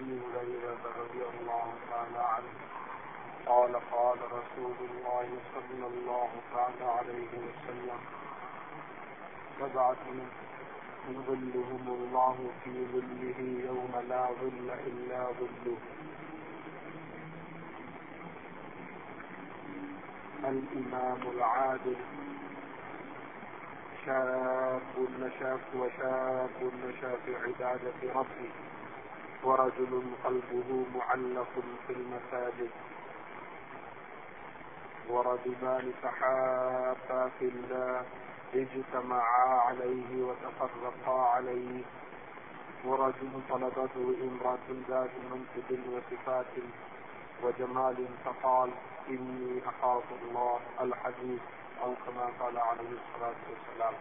أبي هريرة رضي الله تعالى عنه قال قال رسول الله صلى الله تعالى عليه وسلم سبعة يظلهم الله في ظله يوم لا ظل إلا ظله الإمام العادل شاب نشأ في عبادة ربه ورجل قلبه معلق في المساجد ورجلان تحابا في الله اجتمعا عليه وتفرقا عليه ورجل طلبته امرأة ذات منصب وصفات وجمال فقال إني أخاف الله الحديث أو كما قال عليه الصلاة والسلام.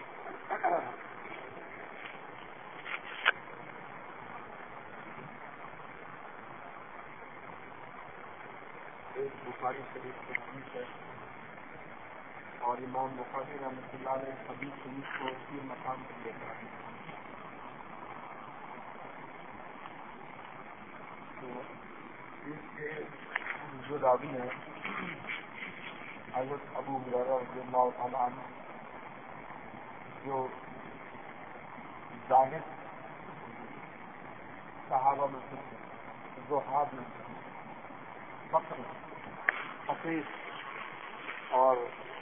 ایک بخاری شریف کی حدیث ہے اور امام بخاری رحمۃ اللہ علیہ حدیث شریف کو اسی مقام پر لے کر آئے. تو اس کے جو راوی ہیں حضرت ابو ہریرہ رضی اللہ تعالیٰ عنہ جو زاہد صحابہ میں سے زہاد میں فقر فقیر اور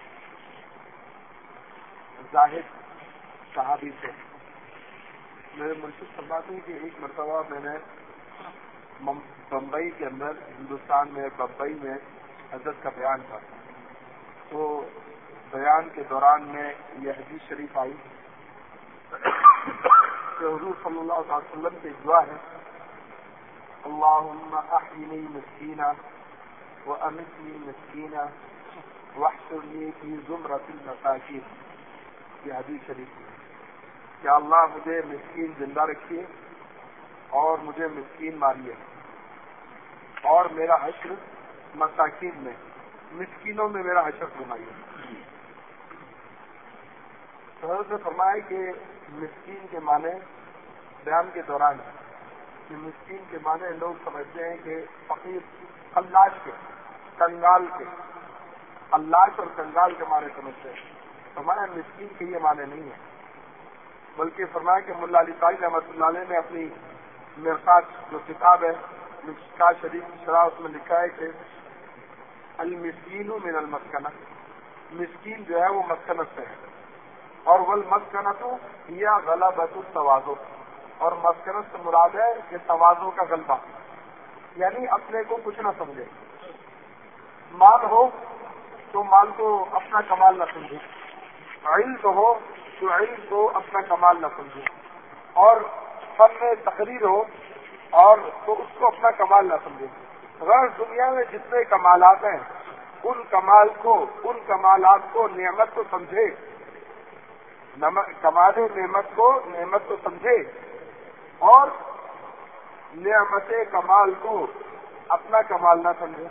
زاہد صحابی سے میرے منصف فرماتے ہیں کہ ایک مرتبہ میں نے بمبئی کے اندر ہندوستان میں بمبئی میں حضرت کا بیان تھا. تو بیان کے دوران میں یہ حدیث شریف آئی کہ حضور صلی اللہ علیہ وسلم کی دعا ہے اللہم احینی مسکینا وامتنی مسکینا واحشرنی فی زمرۃ المساکین. یہ حدیث شریف ہے کہ اللہ مجھے مسکین زندہ رکھیے اور مجھے مسکین ماریے اور میرا حشر مساکین میں مسکینوں میں میرا حشر فرمائیے. تو حضرت نے فرمایا کہ مسکین کے معنی بیان کے دوران کہ مسکین کے معنی لوگ سمجھتے ہیں کہ فقیر قلاش کے کنگال کے قلاش اور کنگال کے معنی سمجھتے ہیں. فرمایا مسکین کے یہ معنی نہیں ہے بلکہ فرمایا کہ ملا علی قاری رحمۃ اللہ علیہ نے اپنی مرقات جو کتاب ہے مشکات شریف کی شرح اس میں لکھا ہے کہ المسکین من المسکنہ مسکین جو ہے وہ مسکنت سے ہے اور والمسکنۃ ہی غلبۃ التواضع اور مسکنت سے مراد ہے کہ تواضع کا غلبہ یعنی اپنے کو کچھ نہ سمجھے. مال ہو تو مال کو اپنا کمال نہ سمجھے, علم تو ہو تو علم کو اپنا کمال نہ سمجھے اور فن میں تقریر ہو اور تو اس کو اپنا کمال نہ سمجھے. غیر دنیا میں جتنے کمالات ہیں ان کمالات کو نعمت تو سمجھے, کمال نعمت کو نعمت تو سمجھے اور نعمت کمال کو اپنا کمال نہ سمجھے.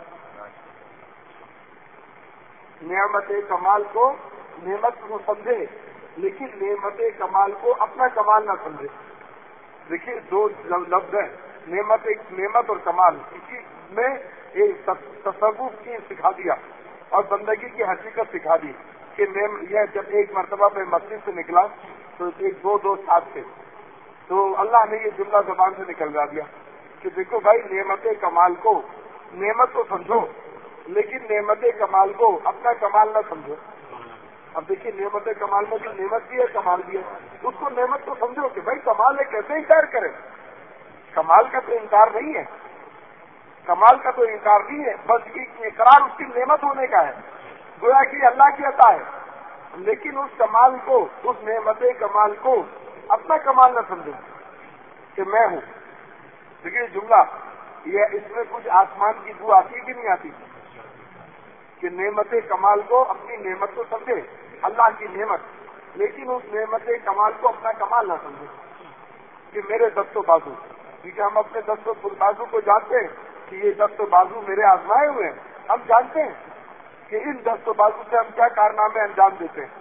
نعمت کمال کو نعمت کو سمجھے لیکن نعمت کمال کو اپنا کمال نہ سمجھے. دیکھیے دو لفظ ہیں نعمت اور کمال. اسی میں ایک تصوف کی سکھا دیا اور بندگی کی حقیقت سکھا دی کہ یہ جب ایک مرتبہ میں مسجد سے نکلا تو ایک دو دوست ساتھ تھے تو اللہ نے یہ جملہ زبان سے نکلوا دیا کہ دیکھو بھائی نعمت کمال کو نعمت تو سمجھو لیکن نعمت کمال کو اپنا کمال نہ سمجھو. اب دیکھیے نعمت کمال میں بھی نعمت بھی ہے کمال بھی ہے. اس کو نعمت تو سمجھو کہ بھائی کمال ہے کیسے انکار کرے. کمال کا تو انکار نہیں ہے, کمال کا تو انکار نہیں ہے, بس اقرار اس کی نعمت ہونے کا ہے, گویا کہ اللہ کی عطا ہے. لیکن اس کمال کو اس نعمت کمال کو اپنا کمال نہ سمجھو کہ میں ہوں. دیکھیے جملہ یہ اس میں کچھ آسمان کی بو آتی کہ نہیں آتی کہ نعمت کمال کو اپنی نعمت کو سمجھے اللہ کی نعمت لیکن اس نعمت کمال کو اپنا کمال نہ سمجھے کہ میرے دست و بازو, کیونکہ ہم اپنے دست و بازو کو جانتے ہیں کہ یہ دست و بازو میرے آزمائے ہوئے ہیں. ہم جانتے ہیں کہ ان دست و بازو سے ہم کیا کارنامے انجام دیتے ہیں.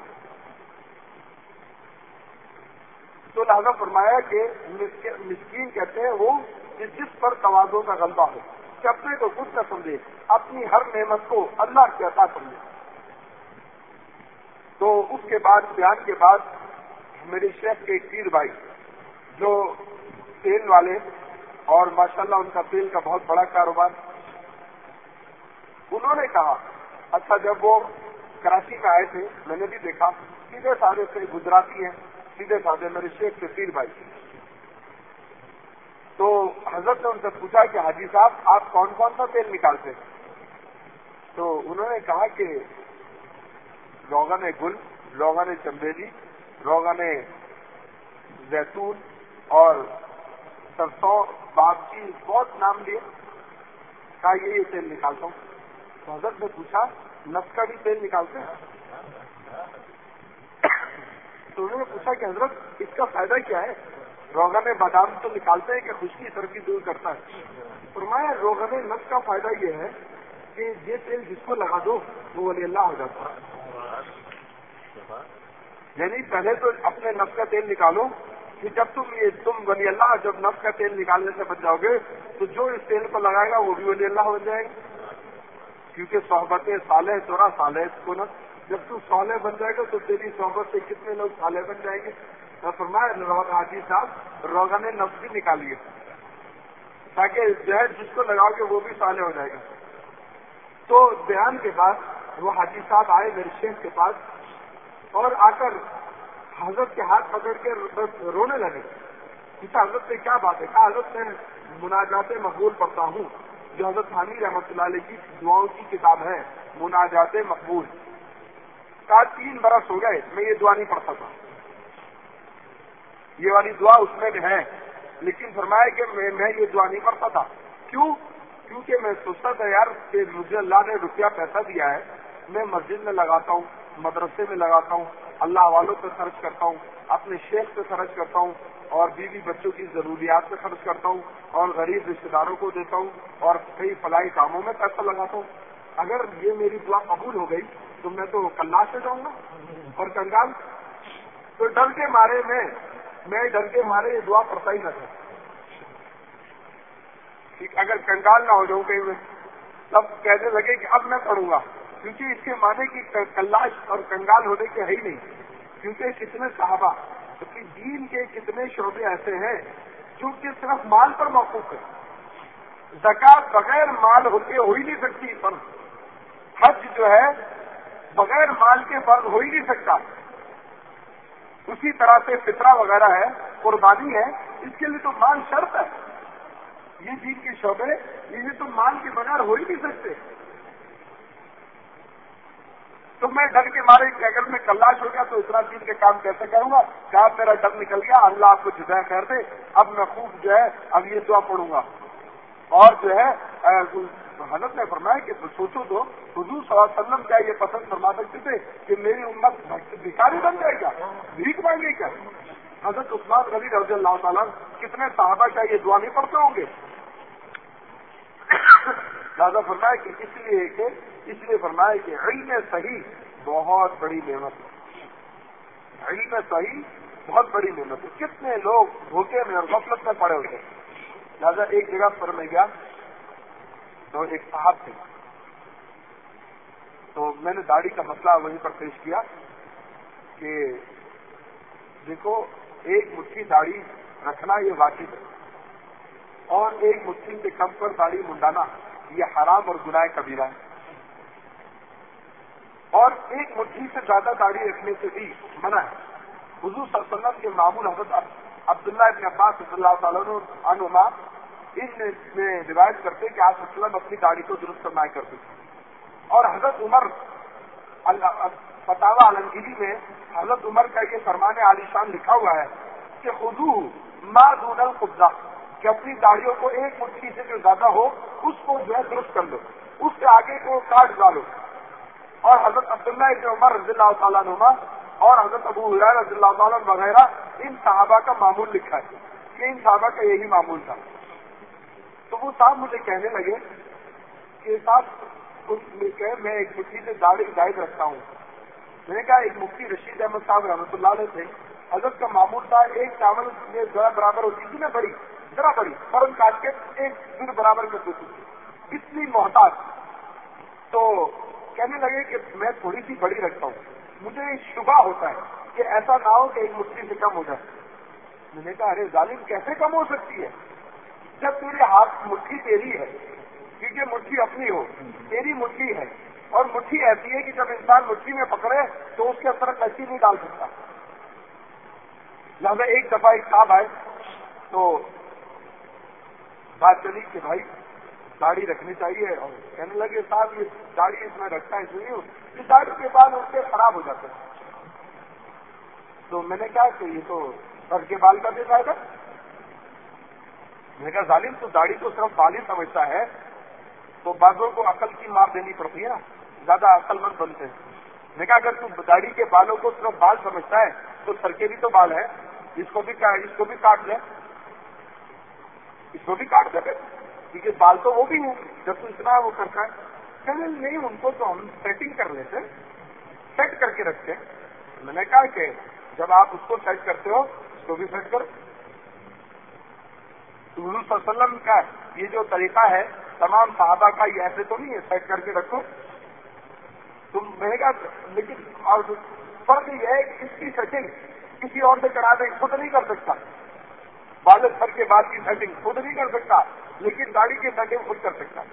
تو لہذا فرمایا کہ مسکین کہتے ہیں وہ کہ جس پر تواضع کا غلبہ ہو، کہ اپنے کو خود نہ سمجھے، اپنی ہر نعمت کو اللہ کی عطا سمجھے۔ تو اس کے بعد بیان کے بعد میرے شیخ کے ایک پیر بھائی جو تیل والے اور ماشاءاللہ ان کا تیل کا بہت بڑا کاروبار، انہوں نے کہا، اچھا جب وہ کراچی میں آئے تھے میں نے بھی دیکھا، سیدھے سادے سے گجراتی ہیں، سیدھے سادے میرے شیخ کے پیر بھائی۔ تو حضرت نے ان سے پوچھا کہ حاجی صاحب آپ کون کون سا تیل نکالتے ہیں؟ تو انہوں نے کہا کہ روغن گل، روغن چمیلی، روغن زیتون اور سرسوں، باغچی، بہت نام لیے، کہا یہ تیل نکالتا ہوں۔ تو حضرت نے پوچھا نفس کا بھی تیل نکالتے ہیں؟ تو انہوں نے پوچھا کہ حضرت اس کا فائدہ کیا ہے؟ روغن بادام تو نکالتے ہیں کہ خشکی سردی دور کرتا ہے۔ فرمایا روغن نفس کا فائدہ یہ ہے کہ یہ تیل جس کو لگا دو وہ ولی اللہ ہو جاتا ہے۔ یعنی پہلے تو اپنے نفس کا تیل نکالو کہ جب تم ولی اللہ، جب نفس کا تیل نکالنے سے بچ جاؤ گے تو جو اس تیل کو لگائے گا وہ بھی ولی اللہ ہو جائے گا، کیونکہ صحبت صالح تورا صالح کو نا، جب تو صالح بن جائے گا تو تیری صحبت سے کتنے لوگ صالح بن جائیں گے۔ تو فرمایا حاجی صاحب روغن نفس بھی نکالیے تاکہ زہر جس کو لگاؤ گے وہ بھی صالح ہو جائے گا۔ تو بیان کے بعد وہ حاجی صاحب آئے میرے شیخ کے پاس اور آ کر حضرت کے ہاتھ پکڑ کے رونے لگے۔ پوچھا حضرت سے کیا بات ہے؟ کہا حضرت میں مناجات مقبول پڑھتا ہوں، جو حضرت ثانی رحمۃ اللہ علیہ کی دعاؤں کی کتاب ہے مناجات مقبول۔ کہا 3 برس ہو گئے میں یہ دعا نہیں پڑھتا تھا، یہ والی دعا اس میں ہے، لیکن فرمایا کہ میں یہ دعا نہیں پڑھتا تھا۔ کیوں؟ کیونکہ میں سوچتا تھا یار کہ مجھے اللہ نے روپیہ پیسہ دیا ہے، میں مسجد میں لگاتا ہوں، مدرسے میں لگاتا ہوں، اللہ والوں پہ خرچ کرتا ہوں، اپنے شیخ پہ خرچ کرتا ہوں، اور بیوی بچوں کی ضروریات پہ خرچ کرتا ہوں، اور غریب رشتے داروں کو دیتا ہوں، اور کئی فلاحی کاموں میں پیسہ لگاتا ہوں۔ اگر یہ میری دعا قبول ہو گئی تو میں تو کلاش ہو جاؤں گا اور کنگال۔ تو ڈر کے مارے میں ڈر کے مارے یہ دعا پڑھتا ہی نہ تھا، اگر کنگال نہ ہو جاؤں کہیں میں، تب کہنے لگے کہ اب میں پڑھوں گا، کیونکہ اس کے معنی کی کلاش اور کنگال ہونے کے ہے ہی نہیں۔ کیونکہ کتنے صحابہ، کیونکہ دین کے کتنے شعبے ایسے ہیں جو کہ صرف مال پر موقوف ہے۔ زکوٰۃ بغیر مال ہوتے ہو ہی نہیں سکتی، فرض حج جو ہے بغیر مال کے فرض ہو ہی نہیں سکتا۔ اسی طرح سے فطرہ وغیرہ ہے، قربانی ہے، اس کے لیے تو مال شرط ہے۔ یہ دین کے شعبے یہ تو مال کے بغیر ہو ہی نہیں سکتے۔ تو میں ڈر کے مارے کہ اگر میں کلاش ہو گیا تو اتنا دین کے کام کیسے کروں گا؟ کہا میرا ڈر نکل گیا، اللہ آپ کو جزا خیر دے، اب میں خوب جو ہے اب یہ دعا پڑھوں گا۔ اور جو ہے حضرت نے فرمایا کہ سوچو تو حضور صلی اللہ علیہ وسلم کیا یہ پسند فرما سکتے تھے کہ میری امت بھکاری بن جائے گا، بھیک مانگے گا؟ حضرت عثمان غنی رضی اللہ تعالیٰ کتنے صحابہ کیا یہ دعا نہیں پڑھتے ہوں گے؟ لہٰذا فرمایا کہ اس لیے فرمایا کہ علم صحیح بہت بڑی نعمت ہے، علم صحیح بہت بڑی نعمت ہے۔ کتنے لوگ دھوکے میں اور غفلت میں پڑے ہوتے ہیں۔ لہٰذا ایک جگہ پر میں گیا تو ایک صاحب تھے، تو میں نے داڑھی کا مسئلہ وہیں پر پیش کیا کہ دیکھو ایک مٹھی داڑھی رکھنا یہ واجب ہے، اور ایک مٹھی سے کم پر داڑھی منڈانا یہ حرام اور گناہ کبیرہ ہے، اور ایک مٹھی سے زیادہ داڑھی رکھنے سے بھی منع ہے۔ حضور صلی اللہ علیہ وسلم کے معمول حضرت عبداللہ ابن عباس رضی اللہ تعالیٰ عنہما ان میں روایت کرتے کہ آپ صلی اللہ علیہ وسلم اپنی داڑھی کو درست فرمایا کرتے تھے، اور حضرت عمر فتاوی عالمگیری میں حضرت عمر کا یہ فرمان عالی شان لکھا ہوا ہے کہ خذوہ ما دون القبضہ، کہ اپنی داڑھیوں کو ایک مٹھی سے جو زیادہ ہو اس کو جو ہے درست کر لو، اس سے آگے کو کاٹ ڈالو۔ اور حضرت عبداللہ ابن عمر رضی اللہ تعالیٰ عنہما اور حضرت ابو ہریرہ رضی اللہ تعالیٰ عنہ وغیرہ ان صحابہ کا معمول لکھا ہے کہ ان صحابہ کا یہی معمول تھا۔ تو وہ صاحب مجھے کہنے لگے کہ صاحب میں ایک مٹھی سے داڑھی زائد رکھتا ہوں۔ میں نے کہا ایک مفتی رشید احمد صاحب رحمۃ اللہ علیہ تھے، حضرت کا معمول تھا ایک چاول میں ذرا برابر ہوتی تھی نا بڑی، ذرا بڑی فوراً کاٹ کے ایک دن برابر کر دیتی تھی، اتنی محتاط۔ تو کہنے لگے کہ میں تھوڑی سی بڑی رکھتا ہوں، مجھے شبہ ہوتا ہے کہ ایسا نہ ہو کہ ایک مٹھی سے کم ہو جائے۔ میں نے کہا ارے ظالم کیسے کم ہو سکتی ہے جب تیرے ہاتھ مٹھی تیری ہے، کیونکہ مٹھی اپنی ہو، تیری مٹھی ہے، اور مٹھی ایسی ہے کہ جب انسان مٹھی میں پکڑے تو اس کے اندر کیسی نہیں ڈال سکتا۔ لہٰذا ایک دفعہ ایک صاحب آئے تو بات چلی کہ بھائی داڑھی رکھنی چاہیے، اور کہنے لگے صاحب یہ داڑھی اس میں رکھتا ہے اس لیے یہ داڑھی کے بعد اس سے خراب ہو جاتے ہیں۔ تو میں نے کہا کہ یہ تو سر کے بال کا بھی فائدہ۔ میں نے کہا ظالم تو داڑھی تو صرف بال ہی سمجھتا ہے، تو بعضوں کو عقل کی مار دینی پڑتی ہے نا، زیادہ عقل مند بنتے ہیں۔ میں نے کہا اگر تو داڑھی کے بالوں کو صرف بال سمجھتا ہے تو سر کے بھی تو بال ہیں، اس کو بھی کاٹ لے، اس کو بھی کاٹ دے، کیونکہ بال تو وہ بھی ہیں جب تو اتنا وہ کرتا ہے۔ کہنے نہیں ان کو تو ہم سیٹنگ کر لیتے، سیٹ کر کے رکھتے۔ میں نے کہا کہ جب آپ اس کو سیٹ کرتے ہو اس کو بھی سیٹ کرو۔ حضور صلی اللہ علیہ وسلم کا یہ جو طریقہ ہے تمام صحابہ کا یہ ایسے تو نہیں ہے سیٹ کر کے رکھو تم، میں نے کہا لیکن اور فرق یہ ہے کہ اس کی سیٹنگ کسی اور سے کرا دیں، خود نہیں کر سکتا۔ والد سر کے بعد کی سیٹنگ خود نہیں کر سکتا، لیکن داڑھی کی سیٹنگ خود کر سکتا۔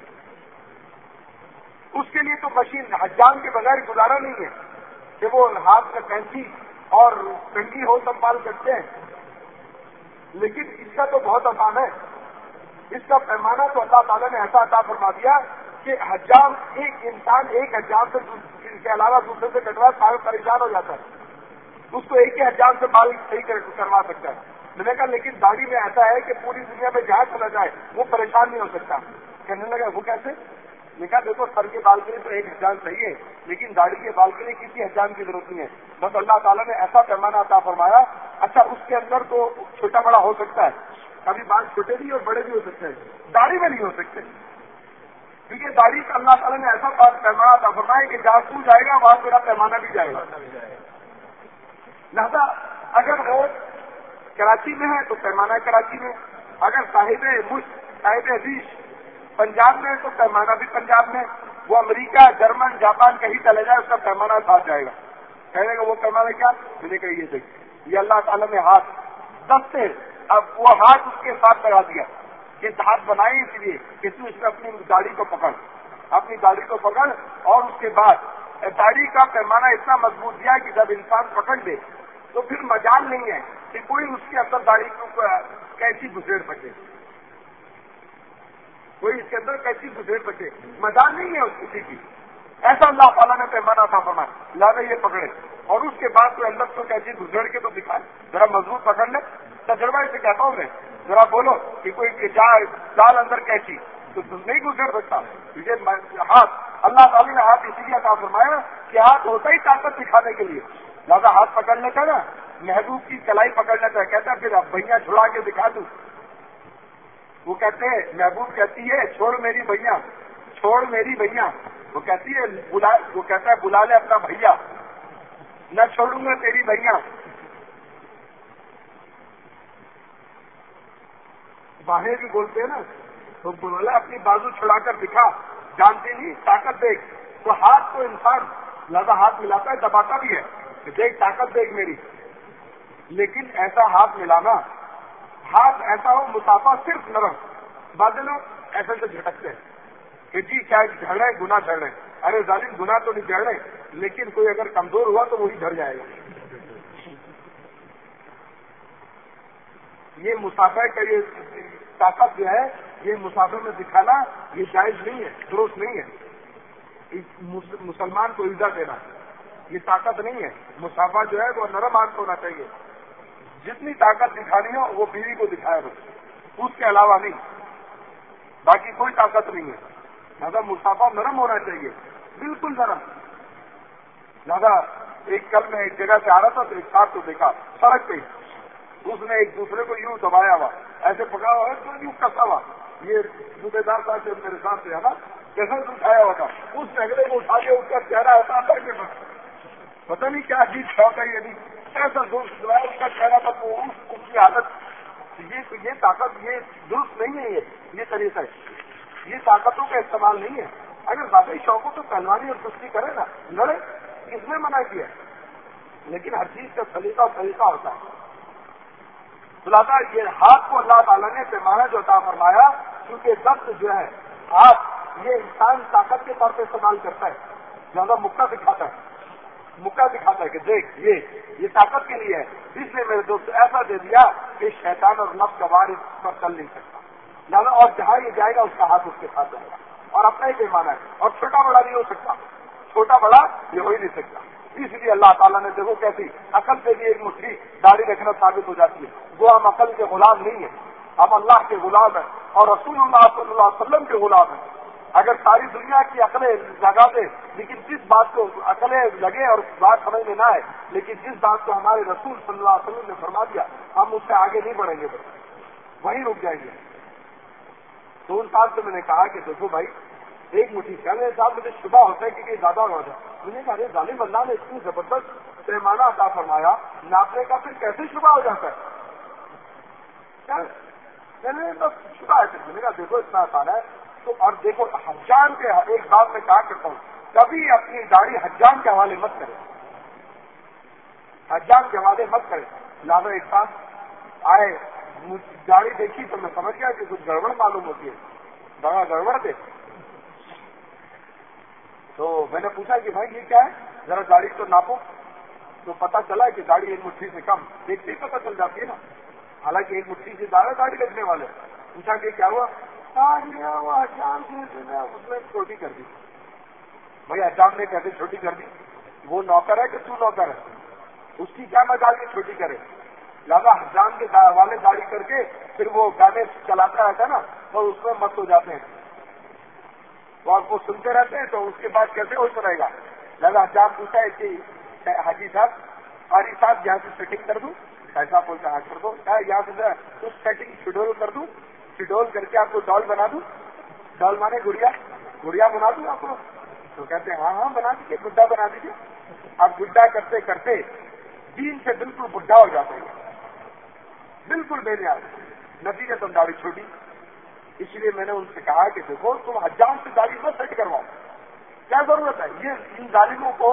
اس کے لیے تو مشین حجام کے بغیر گزارا نہیں ہے کہ وہ ہاتھ میں کینچی اور کنگھی ہو سنبھال سکتے ہیں، لیکن اس کا تو بہت آسان ہے۔ اس کا پیمانہ تو اللہ تعالیٰ نے ایسا عطا فرما دیا کہ حجام ایک انسان ایک حجام سے کے علاوہ دوسرے سے کٹوا سارے پریشان ہو جاتا ہے، اس کو ایک ہی حجام سے بال صحیح کروا سکتا ہے۔ میں نے کہا لیکن داڑھی میں ایسا ہے کہ پوری دنیا میں جہاں چلا جائے وہ پریشان نہیں ہو سکتا۔ کہنے لگا وہ کیسے؟ میں کہا دیکھو سر کے بال کے لیے تو ایک حجام صحیح ہے، لیکن داڑھی کے بال کے لیے کسی حجام کی ضرورت نہیں ہے، بس اللہ تعالیٰ نے ایسا پیمانہ عطا فرمایا۔ اچھا اس کے اندر تو چھوٹا بڑا ہو سکتا ہے، کبھی بال چھوٹے بھی اور بڑے بھی ہو سکتے ہیں، داڑھی میں نہیں ہو سکتے، کیونکہ داڑھی کا اللہ تعالیٰ نے ایسا پیمانہ عطا فرمایا کہ جہاں تو جائے گا وہاں میرا پیمانہ بھی جائے گا۔ لہذا اگر وہ کراچی میں ہے تو پیمانہ کراچی میں، اگر صاحب حدیث پنجاب میں ہے تو پیمانہ بھی پنجاب میں، وہ امریکہ جرمن جاپان کہیں چلے جائے اس کا پیمانہ ساتھ جائے گا۔ کہے گا وہ پیمانہ کیا؟ میں نے کہا یہ دیکھ یہ اللہ تعالیٰ نے ہاتھ دستے، اب وہ ہاتھ اس کے ساتھ لگا دیا کہ ہاتھ بنائے اس لیے کہ تو اس میں اپنی داڑھی کو پکڑ، اپنی داڑھی کو پکڑ، اور اس کے بعد داڑھی کا پیمانہ اتنا مضبوط دیا کہ جب انسان پکڑ دے تو پھر مجال نہیں ہے کہ کوئی اس کے اندر داڑھی کو کیسی گزیر سکے، کوئی اس کے اندر کیسی گزیر سکے، مجال نہیں ہے اس کسی کی۔ ایسا اللہ تعالیٰ نے پیمانہ تھا فرمایا، لہٰذا یہ پکڑے، اور اس کے بعد کوئی اندر تو کیسی گزر کے تو دکھائے، ذرا مضبوط پکڑ لے۔ تجربہ اسے کہتا ہوں میں، ذرا بولو کہ کوئی جال اندر کیسی تو تم نہیں گزر سکتا، کیونکہ ہاتھ اللہ تعالیٰ نے ہاتھ اسی لیے عطا فرمایا کہ ہاتھ ہوتا ہی طاقت دکھانے کے لیے، لہٰذا ہاتھ پکڑ لیتا نا، محبوب کی کلائی پکڑ لیتا ہے، کہتا ہے پھر اب بھیا چھڑا کے دکھا دوں۔ وہ کہتے ہیں محبوب کہتی ہے چھوڑ میری بھیا، چھوڑ میری بھیا، وہ کہتی ہے وہ کہتا ہے بلا لے اپنا بھیا، نہ چھوڑوں گا تیری بھیا۔ باہیں بھی بولتے ہیں نا، تو بولا اپنی بازو چھڑا کر دکھا، جانتے نہیں طاقت دیکھ، تو ہاتھ کو انسان لہذا ہاتھ ملاتا ہے دباتا بھی ہے کہ دیکھ طاقت دیکھ میری، لیکن ایسا ہاتھ ملانا، ہاتھ ایسا ہو مسافہ صرف نرم، بعض لوگ ایسے سے جھٹکتے ہیں کہ جی کیا جھڑ رہے گناہ چڑھ رہے ہیں، ارے ظالم گناہ تو نہیں چڑھ رہے، لیکن کوئی اگر کمزور ہوا تو وہی جھڑ جائے گا۔ یہ مسافہ کا یہ طاقت جو ہے یہ مسافر میں دکھانا یہ جائز نہیں ہے، درست نہیں ہے، مسلمان کو ایزا دینا یہ طاقت نہیں ہے۔ مسافہ جو ہے وہ نرم ہاتھ ہونا چاہیے، جتنی طاقت دکھانی ہو وہ بیوی کو دکھائے بس، اس کے علاوہ نہیں، باقی کوئی طاقت نہیں ہے۔ لہٰذا مسافہ نرم ہونا چاہیے، بالکل نرم۔ لہٰذا ایک کل میں ایک جگہ سے آ رہا تھا تو ایک ساتھ کو دیکھا سڑک پہ، اس نے ایک دوسرے کو یوں دبایا ہوا، ایسے پکڑا ہوا ہے تو یوں کسا ہوا، یہ صوبے دار صاحب سے میرے ساتھ سے ہے نا، کیسا اٹھایا ہوا تھا، اس جھگڑے کو اٹھا کے اس کا چہرہ ایسا تھا کہ پتہ نہیں کیا عجیب شوق ہے یہ بھی، ایسا زور سے دبایا اس کا چہرہ تھا، تو اس کی حالت یہ طاقت یہ درست نہیں ہے، یہ طریقہ ہے، یہ طاقتوں کا استعمال نہیں ہے۔ اگر واقعی شوق ہو تو پہلوانی اور کشتی کرے نا، لڑے، کس نے منع کیا؟ لیکن ہر چیز کا سلیقہ اور طریقہ ہوتا ہے۔ بلاتا یہ ہاتھ کو اللہ تعالیٰ نے پیمانہ جو عطا فرمایا، کیونکہ دست جو ہے ہاتھ، یہ انسان طاقت کے طور پہ استعمال کرتا ہے، زیادہ مکہ دکھاتا ہے، مکہ دکھاتا ہے کہ دیکھ یہ طاقت کے لیے ہے، اس نے میرے دوست ایسا دے دیا کہ شیطان اور نفس کا وار اس پر چل نہیں سکتا، زیادہ اور جہاں یہ جائے گا اس کا ہاتھ اس کے ساتھ جائے گا، اور اپنا ہی پیمانہ ہے، اور چھوٹا بڑا نہیں ہو سکتا، چھوٹا بڑا یہ ہو ہی نہیں سکتا۔ اس لیے اللہ تعالیٰ نے دیکھو کیسی عقل سے بھی ایک مٹھی داڑھی رکھنا ثابت ہو جاتی ہے، وہ ہم عقل کے غلام نہیں ہیں، ہم اللہ کے غلام ہیں اور رسول اللہ صلی اللہ علیہ وسلم کے غلام ہیں۔ اگر ساری دنیا کی عقلیں لگا دے، لیکن جس بات کو عقلیں لگے اور بات سمجھ میں نہ آئے، لیکن جس بات کو ہمارے رسول صلی اللہ علیہ وسلم نے فرما دیا، ہم اس سے آگے نہیں بڑھیں گے، وہیں رک جائیں گے۔ تو ان صاحب سے میں نے کہا کہ دیکھو بھائی، ایک مٹھی کہنے صاحب مجھے شبہ ہوتا ہے کہ زیادہ ہو جائے، میں نے کہا ظالم اللہ نے اتنی زبردست پیمانہ عطا فرمایا، ناپنے کا پھر کیسے شبہ ہو جاتا ہے؟ میں نے بس شبہ ہے، میں نے کہا دیکھو اتنا آسان ہے تو، اور دیکھو حجام کے ایک بات میں کہا کرتا ہوں، کبھی اپنی داڑھی حجام کے حوالے مت کرے، حجام کے حوالے مت کرے۔ لہٰذا ایک ساتھ آئے، داڑھی دیکھی تو میں سمجھ گیا کہ کچھ گڑبڑ معلوم ہوتی ہے، بڑا گڑبڑ تھے۔ تو میں نے پوچھا کہ بھائی یہ کیا ہے، ذرا داڑھی تو ناپو، تو پتہ چلا کہ داڑھی ایک مٹھی سے کم، دیکھتے ہی پتہ چل جاتی ہے نا، حالانکہ ایک مٹھی سے زیادہ داڑھی لگنے والے۔ پوچھا کہ کیا ہوا؟ وہ حجام سے اس نے چھوٹی کر دی۔ بھائی حجام نے کیسے چھوٹی کر دی؟ وہ نوکر ہے کہ تو نوکر ہے؟ اس کی کیا مجال کی چھوٹی کرے؟ لہٰذا حجام کے حوالے داڑھی کر کے پھر وہ گانے چلاتا رہتا ہے نا، تو اس میں مست ہو جاتے ہیں، اور وہ سنتے رہتے ہیں، تو اس کے بعد کیسے ہوش رہے گا؟ لہٰذا حجام پوچھا ہے کہ حاجی صاحب، قاری صاحب یہاں سے سیٹنگ کر دوں؟ ایسا بولتا ہے کر دو، یہاں سے کچھ سیٹنگ شیڈول کر دوں، شیڈول کر کے آپ کو ڈال بنا دوں، ڈال مانے گڑیا بنا دوں آپ کو؟ تو کہتے ہیں ہاں بنا دیجیے، گڈا بنا دیجیے۔ اب گڈا کرتے کرتے دین سے بالکل بڈھا ہو جاتے ہیں، بالکل بے نیاز، نتیجہ تم داڑھی چھوٹی۔ اس لیے میں نے ان سے کہا کہ دیکھو تم حجام سے داڑھی مت سیٹ کرواؤ، کیا ضرورت ہے؟ یہ ان ظالموں کو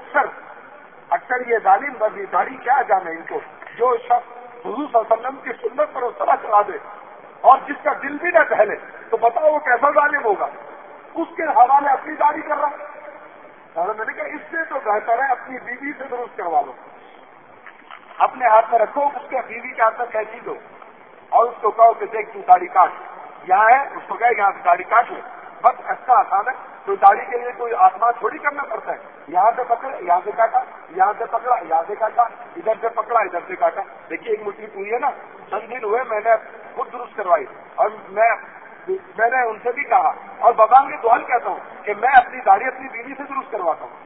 اکثر یہ ظالم بس یہ داڑھی کیا جانے ان کو، جو شخص حضور صلی اللہ علیہ وسلم کی سنت پر صلاح چلا دے اور جس کا دل بھی نہ ٹہلے، تو بتاؤ وہ کیسا ظالم ہوگا؟ اس کے حوالے اپنی داڑھی کر رہا۔ میں نے کہا اس سے تو بہتر ہے اپنی بیوی سے درست کروا لو، اپنے ہاتھ میں رکھو، اس کے بیوی کے ہاتھ میں کہتی دو اور اس کو کہو کہ دیکھ تو داڑھی کاٹ، یہاں ہے، اس کو کہے یہاں سے داڑھی کاٹ لے، بس ایسا آسان ہے۔ تو داڑھی کے لیے کوئی آسمان تھوڑی کرنا پڑتا ہے، یہاں سے پکڑا یہاں سے کاٹا، یہاں سے پکڑا یہاں سے کاٹا، ادھر سے پکڑا ادھر سے کاٹا۔ دیکھیے ایک مٹھی پوری ہے نا، چند دن ہوئے میں نے خود درست کروائی، اور میں نے ان سے بھی کہا اور ببانگے دوہل کہتا ہوں کہ میں اپنی داڑھی اپنی بیوی سے درست کرواتا ہوں۔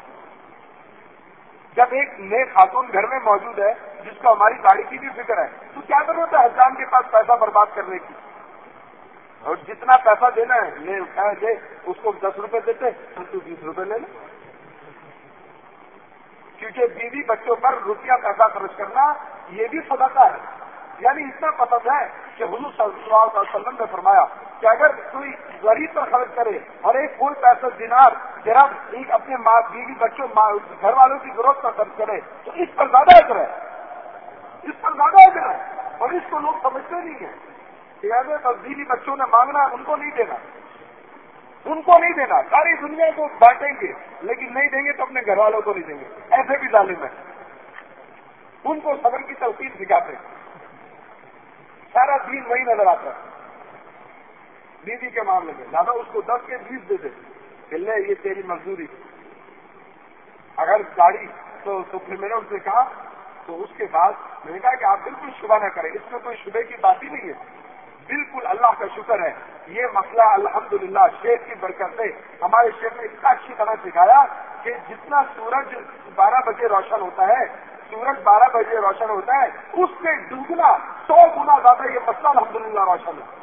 جب ایک نیک خاتون گھر میں موجود ہے جس کو ہماری داڑھی کی بھی فکر ہے، تو کیا ضرورت ہے حجام کے پاس پیسہ برباد کرنے کی؟ اور جتنا پیسہ دینا ہے دے، اس کو 10 روپے دیتے تو 20 روپے لے لیں، کیونکہ بیوی بچوں پر روپیہ پیسہ خرچ کرنا یہ بھی صدقہ ہے۔ یعنی اتنا پسند ہے کہ حضور صلی اللہ علیہ وسلم نے فرمایا کہ اگر کوئی غریب پر خرچ کرے اور ایک کوئی پیسہ دینار درہم ایک اپنے ماں بیوی بچوں گھر والوں کی ضرورت پر خرچ کرے تو اس پر زیادہ اثر ہے، اس پر زیادہ اثر ہے، اور اس کو لوگ سمجھتے نہیں ہیں۔ بس بیوی بچوں نے مانگنا، ان کو نہیں دینا، ان کو نہیں دینا، ساری دنیا کو بانٹیں گے لیکن نہیں دیں گے تو اپنے گھر والوں کو نہیں دیں گے، ایسے بھی ظالم ہیں، ان کو صبر کی تلقین سکھاتے ہیں، سارا دین وہی نظر آتا ہے بیوی کے معاملے میں۔ زیادہ اس کو 10 کے 20 دے دے کہ لے یہ تیری مزدوری، اگر گاڑی تو پھر میں نے ان سے کہا، تو اس کے بعد میں نے کہا کہ آپ بالکل شبہ نہ کریں، اس میں کوئی شبے کی بات ہی نہیں ہے، بالکل اللہ کا شکر ہے یہ مسئلہ الحمدللہ شیخ کی برکت سے ہمارے شیخ نے اتنا اچھی طرح سکھایا کہ جتنا سورج 12 بجے روشن ہوتا ہے، سورج 12 بجے روشن ہوتا ہے، اس سے دوگنا 100 گنا زیادہ یہ مسئلہ الحمدللہ روشن ہے،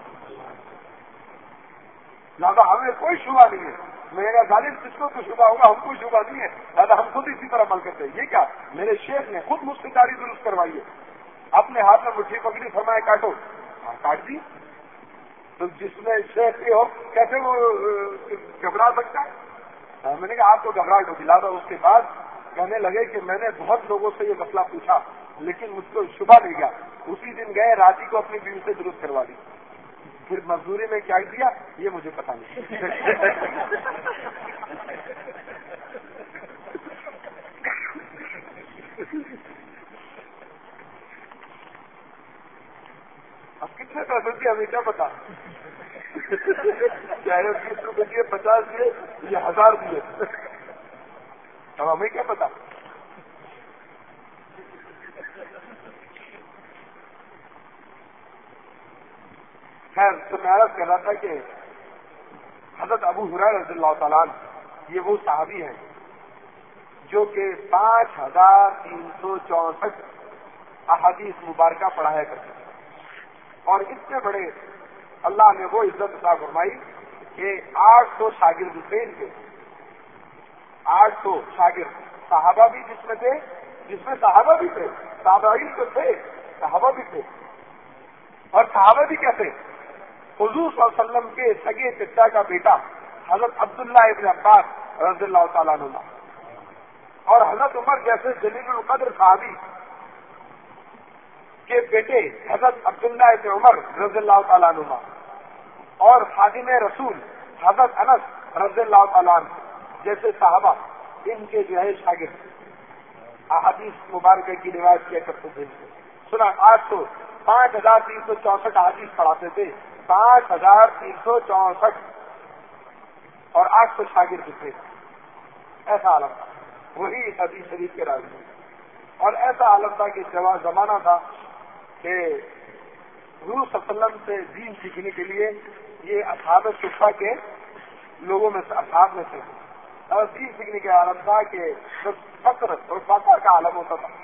لہٰذا ہمیں کوئی شبہ نہیں ہے۔ میرا ظالم جس کو تو شبہ ہوگا، ہم کو شبہ نہیں ہے، لہٰذا ہم خود اسی طرح عمل کرتے ہیں۔ یہ کیا میرے شیخ نے خود مجھ سے داڑھی درست کروائی ہے، اپنے ہاتھ میں مٹھی پکڑی، فرمایا کاٹو، کاٹ دی. تو جس میں شیخ ہو کیسے وہ گھبرا سکتا ہے؟ میں نے کہا آپ کو گھبراہٹ ہو دلا. اس کے بعد کہنے لگے کہ میں نے بہت لوگوں سے یہ مسئلہ پوچھا لیکن مجھ کو شبہ نہیں گیا. اسی دن گئے راضی کو اپنی بیوی سے درست کروا دی. پھر مزدوری میں کیا دیا یہ مجھے پتا نہیں. اب کتنے پیسے دیے ہمیں کیا پتا؟ چاہے 20 روپے دیے 50 دیے یا 1000 دیے اب ہمیں کیا پتا. خیر تو میں عرض کر رہا تھا کہ حضرت ابو ہریرہ رضی اللہ تعالیٰ عنہ یہ وہ صحابی ہیں جو کہ 5364 احادیث مبارکہ پڑھایا کرتے تھے. اور اتنے بڑے اللہ نے وہ عزت عطا فرمائی کہ 800 شاگرد تھے ان کے. 800 شاگرد صحابہ بھی جس میں تھے، جس میں صحابہ بھی تھے، تابعین تو تھے، صحابہ بھی تھے. اور صحابہ بھی کیسے؟ حضور صلی اللہ علیہ وسلم کے سگے چچا کا بیٹا حضرت عبداللہ ابن عباس رضی اللہ تعالیٰ عنہ اور حضرت عمر جیسے جلیل القدر صحابی کے بیٹے حضرت عبداللہ ابن عمر رضی اللہ تعالیٰ عنہ اور خادم رسول حضرت انس رضی اللہ تعالیٰ عنہ جیسے صحابہ ان کے جو ہے شاگرد احادیث مبارکہ کی روایت کیا کرتے تھے. سنا 5364 احادیث پڑھاتے تھے. 5364 اور 800 شاگرد تھے. ایسا عالم تھا وہی حدیث شریف کے راوی. اور ایسا عالم تھا کہ زمانہ تھا کہ حضور صلی اللہ علیہ وسلم سے دین سیکھنے کے لیے یہ اصحاب صفہ کے لوگوں میں سے اصحاب میں سے اور دین سیکھنے کے عالم تھا کہ فقر اور فاقہ کا عالم ہوتا تھا.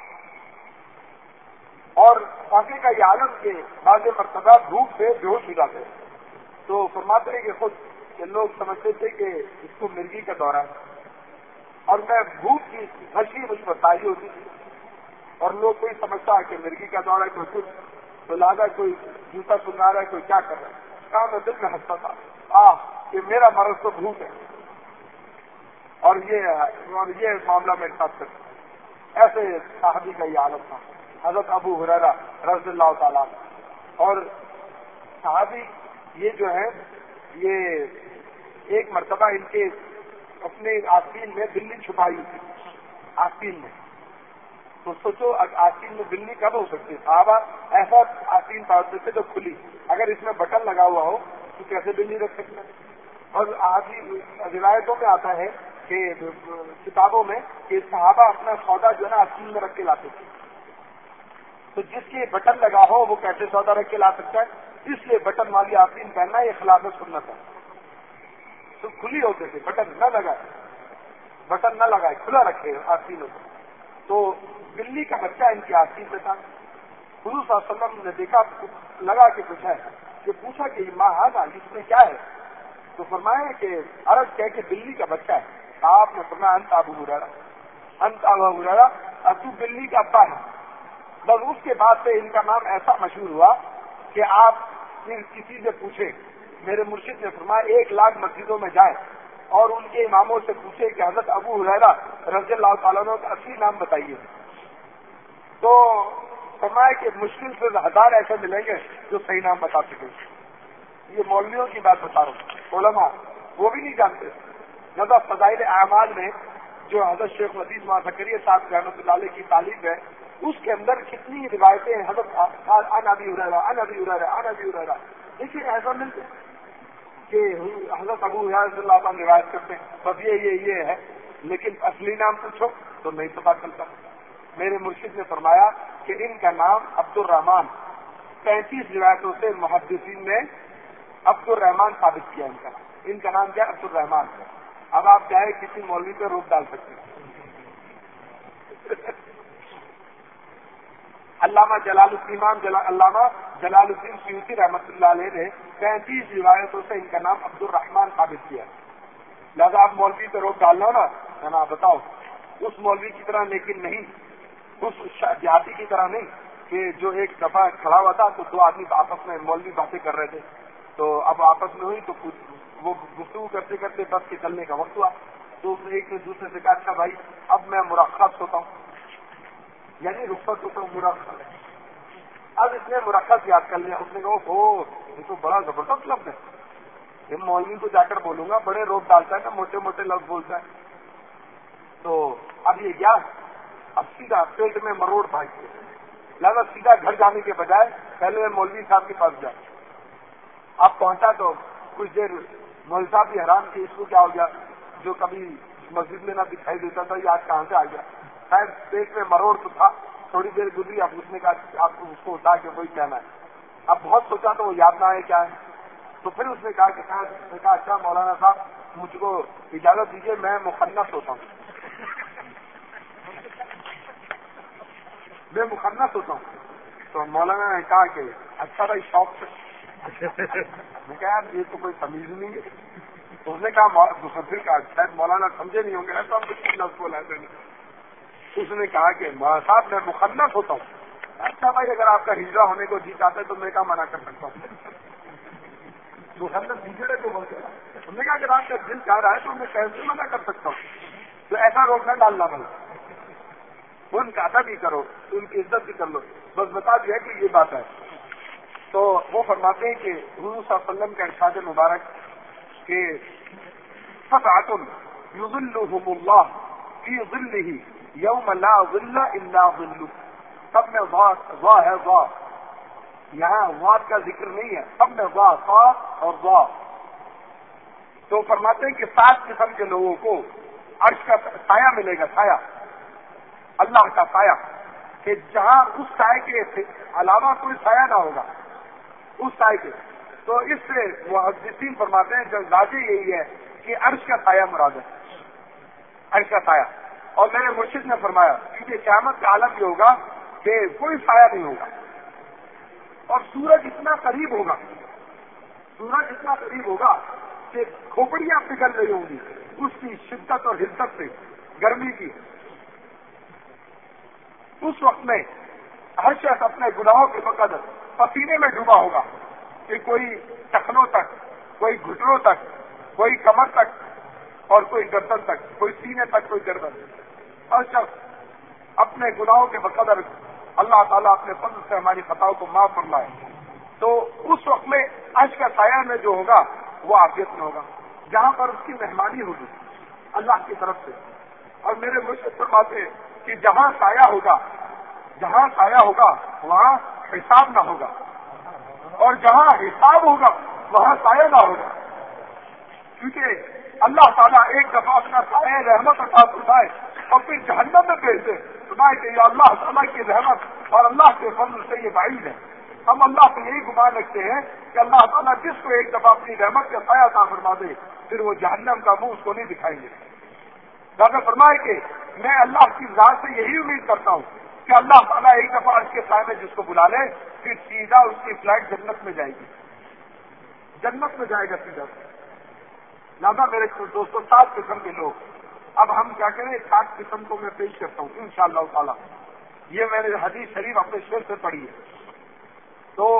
اور فاقے کا یہ عالم کے بعض مرتبہ بھوک سے بے ہوش ہو جاتے تو فرماتے ہیں کہ خود کہ لوگ سمجھتے تھے کہ اس کو مرگی کا دورہ ہے اور میں بھوک کی ہنسی مجھ پر تاری ہوتی تھی اور لوگ کوئی سمجھتا ہے کہ مرگی کا دورہ ہے، کوئی کچھ تو لاگا کوئی جوتا سنا رہا ہے، کوئی کیا کر رہا ہے. کہا میں دل میں ہنستا تھا کہ میرا مرض تو بھوک ہے اور یہ معاملہ میرے ساتھ کرتا. ایسے صحابی کا یہ عالم تھا حضرت ابو ہریرہ رضی اللہ تعالیٰ عنہ. اور صحابی یہ جو ہے یہ ایک مرتبہ ان کے اپنے آستین میں بلی چھپائی تھی آستین میں. تو سوچو آستین میں بلی کب ہو سکتی ہے؟ صحابہ ایسا آستین پاتے تھے جو کھلی، اگر اس میں بٹن لگا ہوا ہو تو کیسے بلی رکھ سکتے ہیں؟ اور روایتوں میں آتا ہے کہ کتابوں میں کہ صحابہ اپنا سودا جو ہے نا آستین میں رکھ کے لاتے تھے. تو جس کے بٹن لگا ہو وہ کیسے سودا رکھ کے لا سکتا ہے؟ اس لیے بٹن والی آستین پہننا یہ خلاف سنت ہے. تو کھلی ہوتے تھے، بٹن نہ لگائے کھلا رکھے آستینوں کو. تو بلی کا بچہ ان کی آستین میں تھا. حضور صلی اللہ علیہ وسلم نے دیکھا، لگا کے پوچھا کہ ماں ہاں اس میں کیا ہے؟ تو فرمایا کہ عرض کہہ کہ بلی کا بچہ ہے. آپ نے فرمایا انت ابو ہریرہ اب تو بلی کا ابا ہے. بس اس کے بعد سے ان کا نام ایسا مشہور ہوا کہ آپ پھر کسی سے پوچھیں. میرے مرشد نے فرمایا 1 لاکھ مسجدوں میں جائیں اور ان کے اماموں سے پوچھے کہ حضرت ابو ہریرہ رضی اللہ تعالیٰ عنہ کا اصلی نام بتائیے. تو فرمایا کہ مشکل سے 1000 ایسے ملیں گے جو صحیح نام بتا سکیں. یہ مولویوں کی بات بتا رہا ہوں، علماء وہ بھی نہیں جانتے. زیادہ فضائل اعمال میں جو حضرت شیخ الحدیث مولانا زکریا صاحب رحمۃ اللہ علیہ کی تعلیم ہے اس کے اندر کتنی روایتیں ہیں حضرت عن ابی ہریرہ. لیکن ایسا ملتے کہ حضرت ابو ہریرہ رضی اللہ عنہ روایت کرتے ہیں بس یہ ہے، لیکن اصلی نام پوچھو تو نہیں پتا چلتا. میرے مرشد نے فرمایا کہ ان کا نام عبد الرحمان 35 روایتوں سے محدثین نے عبد الرحمان ثابت کیا. ان کا نام کیا؟ عبد الرحمان. اب آپ چاہے کسی مولوی پہ روک ڈال سکتے ہیں. علامہ جلال الدین سیوطی رحمۃ اللہ علیہ نے 35 روایتوں سے ان کا نام عبد الرحمان ثابت کیا. لہٰذا آپ مولوی پہ روک ڈال لو نا بتاؤ اس مولوی کی طرح لیکن نہیں، اس دیہاتی کی طرح نہیں، کہ جو ایک دفعہ کھڑا ہوا تھا تو دو آدمی آپس میں مولوی باتیں کر رہے تھے، تو اب آپس میں ہوئی تو وہ گفتگو کرتے کرتے بس کے چلنے کا وقت ہوا، تو ایک نے دوسرے سے کہا اچھا بھائی اب میں مرخص ہوتا ہوں، یعنی رخصت ہوتا ہوں، مرخص۔ اب اس نے مرخص یاد کر لیا، اس نے کہا او یہ تو بڑا زبردست لفظ ہے، یہ مولوی کو جا کر بولوں گا، بڑے روپ ڈالتا ہے نا، موٹے موٹے لفظ بولتا ہے۔ تو اب یہ کیا، اب سیدھا پیٹ میں مروڑ پھانک لہٰذا سیدھا گھر جانے کے بجائے پہلے مولوی صاحب کے پاس جائے۔ اب پہنچا تو کچھ دیر مولوی صاحب بھی حیران کہ اس کو کیا ہو گیا، جو کبھی مسجد میں نہ دکھائی دیتا تھا یہ آج کہاں سے آ گیا، خیر پیٹ میں مروڑ تو تھا۔ تھوڑی دیر گزری، اب اس نے کہا آپ اس کو اٹھا کے وہی کہنا ہے۔ اب بہت سوچا تو وہ یاد نہ آئے کیا ہے، تو پھر اس نے کہا کہ اس نے کہا اچھا مولانا صاحب مجھ کو اجازت دیجیے میں مخنث ہوتا ہوں، میں مخنث ہوتا ہوں۔ تو مولانا نے کہا کہ اچھا بھائی شوق سے، میں کہا یار یہ تو کوئی تمیز نہیں ہے۔ تو اس نے کہا پھر کہا شاید مولانا سمجھے نہیں ہوں گے ایسا لفظ بولا ہے۔ اس نے کہا کہ مولانا صاحب میں مخنث ہوتا ہوں۔ اچھا بھائی اگر آپ کا ہجرہ ہونے کو جی چاہتے تو میں کیا منع کر سکتا ہوں، مخنث ہجرے کو بولتے ہیں۔ انہوں نے کہا اگر آپ کا دل چاہ رہا ہے تو میں کیسے منع کر سکتا ہوں، تو ایسا روکنا ڈالنا بنا، ان کا ادب بھی کرو، ان کی عزت بھی کر لو، بس بتا دیا کہ یہ بات ہے۔ تو وہ فرماتے ہیں کہ حضور صلی اللہ علیہ وسلم کا ارشاد مبارک کہ سبعۃ یظلھم اللہ فی ظلہ یوم لا ظل الا ظلہ، سب میں وا ہے، وا یہاں واد کا ذکر نہیں ہے، سب میں وا فا اور وا۔ تو فرماتے ہیں کہ 7 قسم کے لوگوں کو عرش کا سایہ ملے گا، سایہ اللہ کا سایہ، کہ جہاں اس سائے کے علاوہ کوئی سایہ نہ ہوگا، اس سائے کے۔ تو اس سے محدثین فرماتے ہیں جو واضح یہی ہے کہ عرش کا سایہ مراد ہے، عرش کا سایہ۔ اور میرے مرشد نے فرمایا کہ قیامت کا عالم یہ ہوگا کہ کوئی سایہ نہیں ہوگا، اور سورج اتنا قریب ہوگا، سورج اتنا قریب ہوگا کہ کھوپڑیاں پگھل رہی ہوں گی اس کی شدت اور حدت سے، گرمی کی۔ اس وقت میں ہر شخص اپنے گناہوں کے بقدر پسینے میں ڈوبا ہوگا کہ کوئی ٹخنوں تک، کوئی گھٹنوں تک، کوئی کمر تک، اور کوئی گردن تک، کوئی سینے تک، کوئی گردن۔ ہر شخص اپنے گناہوں کے بقدر اللہ تعالیٰ اپنے فضل سے ہماری خطاؤں کو معاف فرمائے۔ تو اس وقت میں عرش کا سایہ میں جو ہوگا وہ عافیت میں ہوگا، جہاں پر اس کی مہمانی ہوگی اللہ کی طرف سے۔ اور میرے مرشد فرماتے ہیں کہ جہاں سایہ ہوگا، جہاں سایہ ہوگا وہاں حساب نہ ہوگا، اور جہاں حساب ہوگا وہاں سایہ نہ ہوگا، کیونکہ اللہ تعالیٰ ایک دفعہ اپنا سایہ رحمت عطا فرمائے اور پھر جہنم میں بھیج دے، فرمائے کہ یہ اللہ تعالیٰ کی رحمت اور اللہ کے فضل سے یہ بعید ہے۔ ہم اللہ سے یہی گمان رکھتے ہیں کہ اللہ تعالیٰ جس کو ایک دفعہ اپنی رحمت کا سایہ عطا فرما دے پھر وہ جہنم کا منہ اس کو نہیں دکھائیں گے۔ لہٰذا فرمائے کہ میں اللہ کی ذات سے یہی امید کرتا ہوں کہ اللہ تعالیٰ ایک دفعہ عرش کے سائے میں جس کو بلا لے پھر سیدھا اس کی فلائٹ جنت میں جائے گی، جنت میں جائے گا سیدھا۔ لہٰذا میرے دوستوں 7 قسم کے لوگ، اب ہم کیا کریں 7 قسم کو میں پیش کرتا ہوں انشاءاللہ تعالیٰ۔ یہ میں نے حدیث شریف اپنے شعر سے پڑھی ہے۔ تو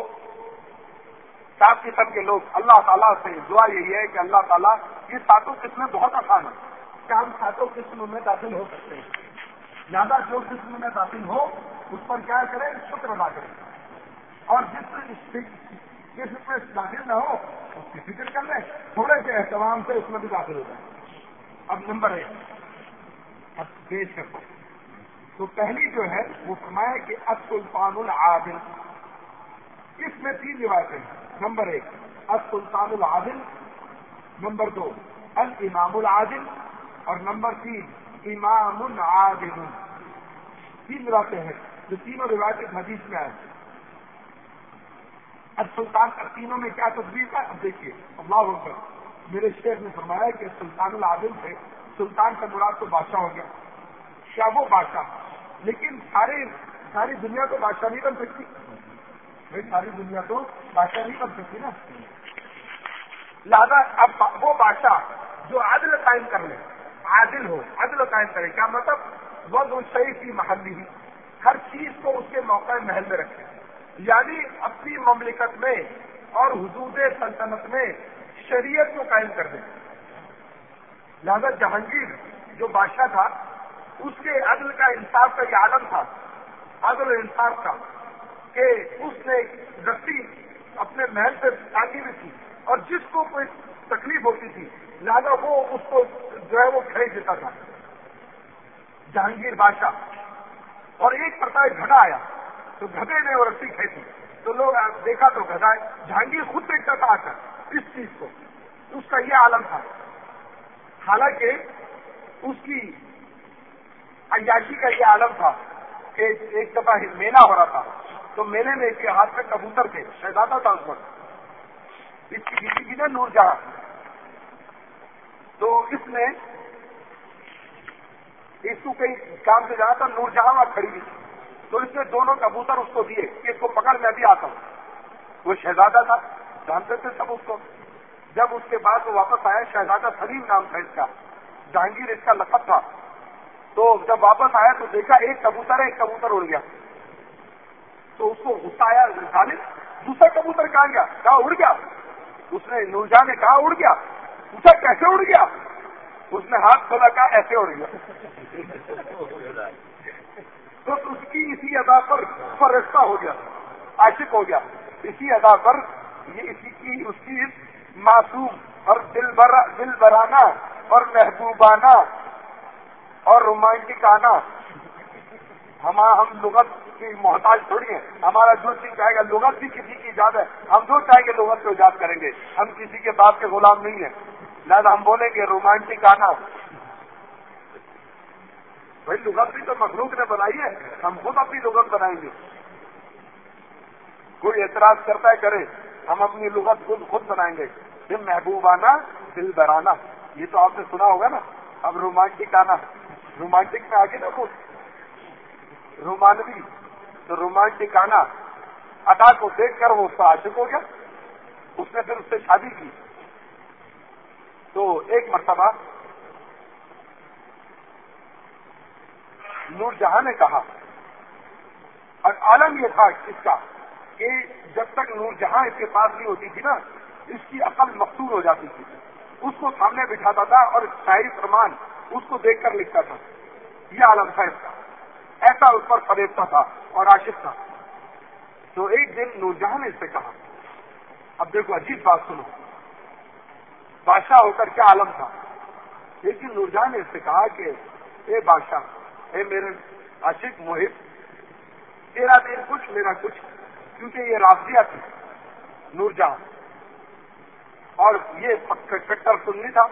7 قسم کے لوگ، اللہ تعالیٰ سے دعا یہی ہے کہ اللہ تعالیٰ یہ 7 قسمیں بہت آسان ہیں کہ ہم 7 قسموں میں داخل ہو سکتے ہیں، زیادہ جو قسم میں داخل ہو اس پر کیا کریں، شکر ادا کریں، اور جس قسم میں داخل نہ ہو اس کی فکر کر لیں، تھوڑے سے اہتمام سے اس میں بھی داخل ہو جائیں۔ اب نمبر 1 اب پیش کرتا ہوں۔ تو پہلی جو ہے وہ فرمایا کہ السلطان العادل، اس میں 3 روایتیں ہیں۔ نمبر 1 السلطان العادل، نمبر 2 الامام العادل، اور نمبر 3 امام عادل۔ 3 روایتیں ہیں جو تینوں روایتیں حدیث میں آئے۔ اب سلطان کا تینوں میں کیا تصویر ہے، اب دیکھیے اللہ اکبر۔ میرے شیخ نے فرمایا کہ سلطان العادل سے سلطان کا مراد تو بادشاہ ہو گیا، کیا وہ بادشاہ، لیکن ساری دنیا تو بادشاہ نہیں بن سکتی بھائی، ساری دنیا تو بادشاہ نہیں بن سکتی نا۔ لہذا اب وہ بادشاہ جو عدل قائم کر لے، عادل ہو، عدل قائم کرے، کیا مطلب وضع الشیء فی محلہ، ہر چیز کو اس کے موقع محل میں رکھے، یعنی اپنی مملکت میں اور حدود سلطنت میں شریعت کو قائم کر دیں۔ لہذا جہانگیر جو بادشاہ تھا اس کے عدل کا انصاف کا یہ عالم تھا، عدل و انصاف کا، کہ اس نے رسی اپنے محل سے ٹانگی بھی تھی اور جس کو کوئی تکلیف ہوتی تھی لہذا وہ اس کو جو ہے وہ کھڑے دیتا تھا جہانگیر بادشاہ۔ اور ایک مرتبہ گدھا آیا تو گدھے نے وہ رسی کھینچی تو لوگ دیکھا تو گدھا جہانگیر خود دیکھتا تھا آ کر اس چیز کو، اس کا یہ عالم تھا۔ حالانکہ اس کی عیاشی کا یہ عالم تھا کہ ایک دفعہ میلہ ہو رہا تھا تو میلے میں اس کے ہاتھ میں کبوتر تھے، شہزادہ تھا اس وقت، اس کی بیوی بھی نا نور جہاں، تو اس نے اس کو کئی کام سے جانا تھا، نور جہاں وہاں کھڑی ہوئی تھی تو اس نے دونوں کبوتر اس کو دیے کہ اس کو پکڑ میں بھی آتا ہوں۔ وہ شہزادہ تھا، جانتے تھے سب اس کو۔ جب اس کے بعد وہ واپس آیا، شہزادہ سلیم نام تھا اس کا، جہانگیر اس کا لقب تھا، تو جب واپس آیا تو دیکھا ایک کبوتر ہے، ایک کبوتر اڑ گیا تو اس کو غصہ آیا، ظالم دوسرا کبوتر کہاں گیا؟ کہا اڑ گیا۔ اس نے نور جہاں نے کہا اڑ گیا، پوچھا کیسے اڑ گیا؟ اس نے ہاتھ کھولا، کہا ایسے اڑ گیا۔ تو اس کی اسی ادا پر فرشتہ ہو گیا، عاشق ہو گیا، اسی ادا پر یہ اس کی معصوم اور دل برانہ اور محبوبانہ اور رومانٹک آنا، ہم لغت کی محتاج تھوڑی ہیں، ہمارا جو چیز چاہے گا، لغت بھی کسی کی ایجاد ہے، ہم جو چاہیں گے لغت کو ایجاد کریں گے، ہم کسی کے باپ کے غلام نہیں ہیں، لہٰذا ہم بولیں گے رومانٹک آنا۔ بھائی لغت بھی تو مخلوق نے بنائی ہے، ہم خود اپنی لغت بنائیں گے۔ کوئی اعتراض کرتا ہے کرے، ہم اپنی لغت خود بنائیں گے۔ یہ محبوبانہ دل برانہ، یہ تو آپ نے سنا ہوگا نا۔ اب رومانٹک آنا، رومانٹک میں آگے نا خود رومانوی، تو رومانٹک آنا ادا کو دیکھ کر وہ اس کا عاشق ہو گیا، اس نے پھر اس سے شادی کی۔ تو ایک مرتبہ نور جہاں نے کہا، اور عالم یہ تھا اس کا کہ جب تک نور جہاں اس کے پاس نہیں ہوتی تھی نا، اس کی عقل مفتور ہو جاتی تھی، اس کو سامنے بٹھاتا تھا اور شاعری فرمان اس کو دیکھ کر لکھتا تھا، یہ عالم تھا اس کا، ایسا اس پر فریبتا تھا اور عاشق تھا۔ تو ایک دن نور جہاں نے اس سے کہا، اب دیکھو عجیب بات سنو، بادشاہ ہو کر کیا عالم تھا، لیکن نور جہاں نے اس سے کہا کہ اے بادشاہ، اے میرے عاشق محب، تیرا دین کچھ میرا کچھ، کیونکہ یہ رافضیہ تھی نور جہاں اور یہ کٹر سنی تھا۔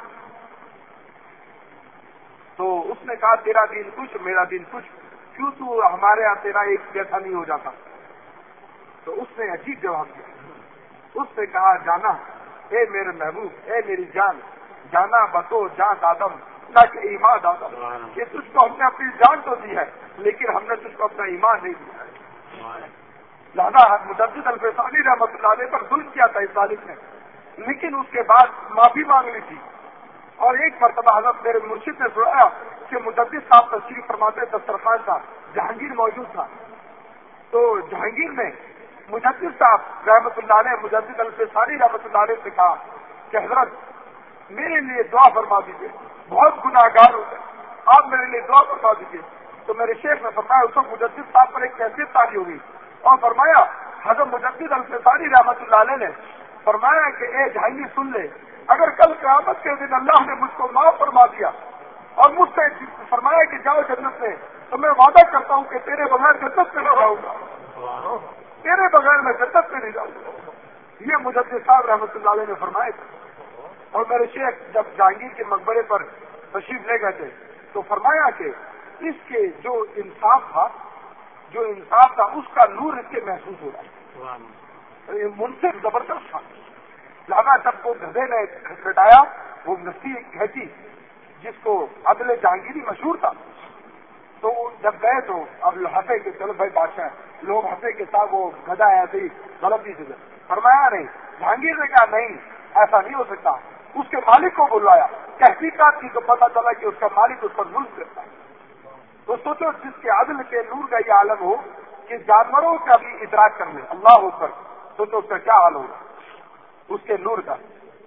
تو اس نے کہا تیرا دین کچھ میرا دین کچھ، کیوں تو ہمارے یہاں تیرا ایک جیسا نہیں ہو جاتا؟ تو اس نے عجیب جواب دیا، اس نے کہا جانا اے میرے محبوب، اے میری جان، جانا بتو جان آدم نہ کہ ایمان آدم، یہ تجھ کو ہم نے اپنی جان تو دی ہے لیکن ہم نے تجھ کو اپنا ایمان نہیں دیا ہے۔ لہذا مجدد الفسانی رحمۃ اللہ علیہ پر ظلم کیا تھا اس ظالم نے، لیکن اس کے بعد معافی مانگ لی تھی۔ اور ایک مرتبہ حضرت میرے مرشد نے سنایا کہ مجدد صاحب تشریف فرماتے دسترخوان تھا، جہانگیر موجود تھا، تو جہانگیر نے مجدد صاحب رحمۃ اللہ علیہ، مجدد الفسانی رحمۃ اللہ علیہ سے کہا کہ حضرت میرے لیے دعا فرما دیجیے، بہت گناہ گار ہوتے، آپ میرے لیے دعا فرما دیجیے۔ تو میرے شیخ نے فرمایا، اس وقت مجدد صاحب پر ایک کیفیت تاری ہوئی اور فرمایا، حضرت مجدد الفسانی رحمۃ اللہ علیہ نے فرمایا کہ اے جہانگیر سن لے، اگر کل قیامت کے دن اللہ نے مجھ کو معاف فرما دیا اور مجھ سے فرمایا کہ جاؤ جنت میں، تو میں وعدہ کرتا ہوں کہ تیرے بغیر جنت میں نہیں جاؤں گا، تیرے بغیر میں جنت میں نہیں جاؤں گا۔ یہ مجدد صاحب رحمۃ اللہ علیہ نے فرمایا تھا۔ اور میرے شیخ جب جہانگیر کے مقبرے پر تشریف لے گئے تھے تو فرمایا کہ اس کے جو انصاف تھا اس کا نور اس کے محسوس ہو رہا ہے، منصف زبردست تھا۔ لہذا جب وہ گدھے نے کھٹکھٹایا، وہ نسی کھینچی جس کو عدل جہانگیری مشہور تھا، تو جب گئے تو اب ہنسے کہ چلو بھائی بادشاہ، لوگ ہنسے کے ساتھ وہ گدھا ایسے ہی غلطی سے فرمایا نہیں، جہانگیر نے کہا نہیں ایسا نہیں ہو سکتا، اس کے مالک کو بلوایا، تحقیقات کی تو پتا چلا کہ اس کا مالک اس پر ظلم کرتا ہے۔ تو سوچو جس کے عدل کے نور کا یہ عالم ہو کہ جانوروں کا بھی ادراک کر لے اللہ اکبر تو اس کا کیا حال ہوگا اس کے نور کا.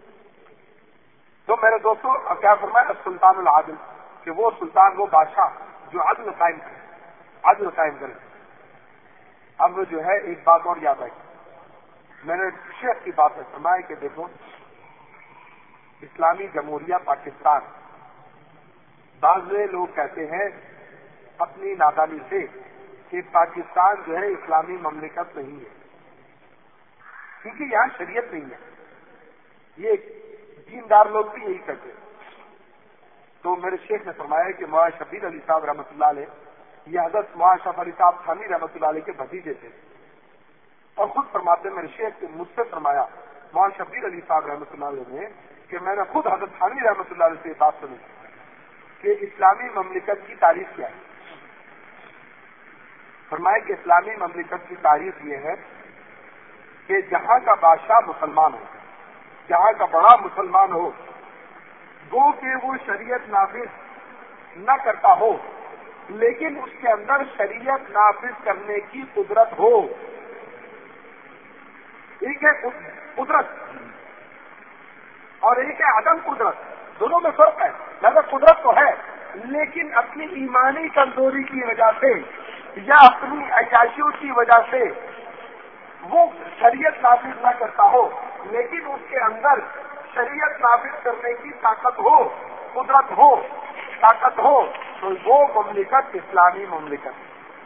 تو میرے دوستوں کیا فرمایا سلطان العادل کہ وہ سلطان وہ بادشاہ جو عدل قائم کرے. اب جو ہے ایک بات اور یاد آئی, میں نے شیخ کی بات ہے فرمایا کہ دیکھو اسلامی جمہوریہ پاکستان, بعض لوگ کہتے ہیں اپنی نادانی سے کہ پاکستان جو ہے اسلامی مملکت نہیں ہے کیونکہ یہاں شریعت نہیں ہے. یہ دیندار لوگ بھی یہی کہتے ہیں. تو میرے شیخ نے فرمایا کہ مولانا شبیر علی صاحب رحمۃ اللہ علیہ یہ حضرت مولانا شرف علی صاحب تھانوی رحمۃ اللہ علیہ کے بھتیجے تھے اور خود فرماتے میرے شیخ مجھ سے فرمایا مولانا شبیر علی صاحب رحمۃ اللہ علیہ نے کہ میں نے خود حضرت تھانوی رحمۃ اللہ علیہ سے یہ بات سنی کہ اسلامی مملکت کی تعریف کیا ہے. فرمایا کہ اسلامی مملکت کی تعریف یہ ہے کہ جہاں کا بادشاہ مسلمان ہو, جہاں کا بڑا مسلمان ہو, گو کہ وہ شریعت نافذ نہ کرتا ہو لیکن اس کے اندر شریعت نافذ کرنے کی قدرت ہو. ایک ہے قدرت اور ایک ہے عدم قدرت, دونوں میں فرق ہے. لہذا قدرت تو ہے لیکن اپنی ایمانی کمزوری کی وجہ سے یا اپنی عیاشیوں کی وجہ سے وہ شریعت نافذ نہ کرتا ہو لیکن اس کے اندر شریعت نافذ کرنے کی طاقت ہو, قدرت ہو, طاقت ہو, تو وہ مملکت اسلامی مملکت.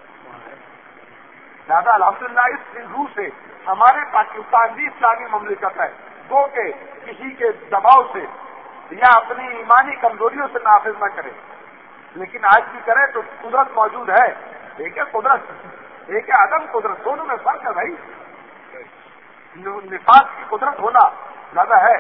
لہٰذا الحمدللہ اس روح سے ہمارے پاکستان بھی اسلامی مملکت ہے, گو کہ کسی کے دباؤ سے یا اپنی ایمانی کمزوریوں سے نافذ نہ کرے لیکن آج بھی کرے تو قدرت موجود ہے. ایک ہے قدرت, ایک ہے عدم قدرت, دونوں میں فرق ہے بھائی. نفاذ کی قدرت ہونا زیادہ ہے.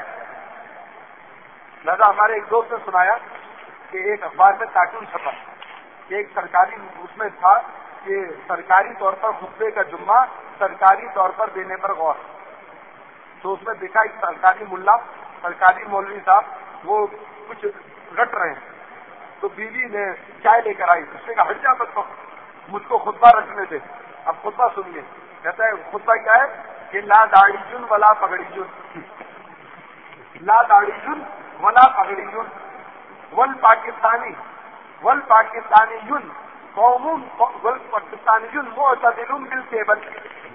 لہذا ہمارے ایک دوست نے سنایا کہ ایک اخبار میں کارٹون چھپا کہ ایک سرکاری اس میں تھا کہ سرکاری طور پر خطبے کا جمعہ سرکاری طور پر دینے پر غور. تو اس میں دیکھا ایک سرکاری ملا, سرکاری مولوی صاحب وہ کچھ رٹ رہے ہیں تو بیوی نے چائے لے کر آئی. اس نے کہا ہٹ جا مجھ کو خطبہ رکھنے دے. اب خطبہ سنیے, کہتا ہے خطبہ کیا ہے کہ لا داڑھی جن ولا پگڑی جن, لا داڑھی جن ولا پگڑی جن ول پاکستانی یون قوم ول پاکستانی یون معتدل بالکیبل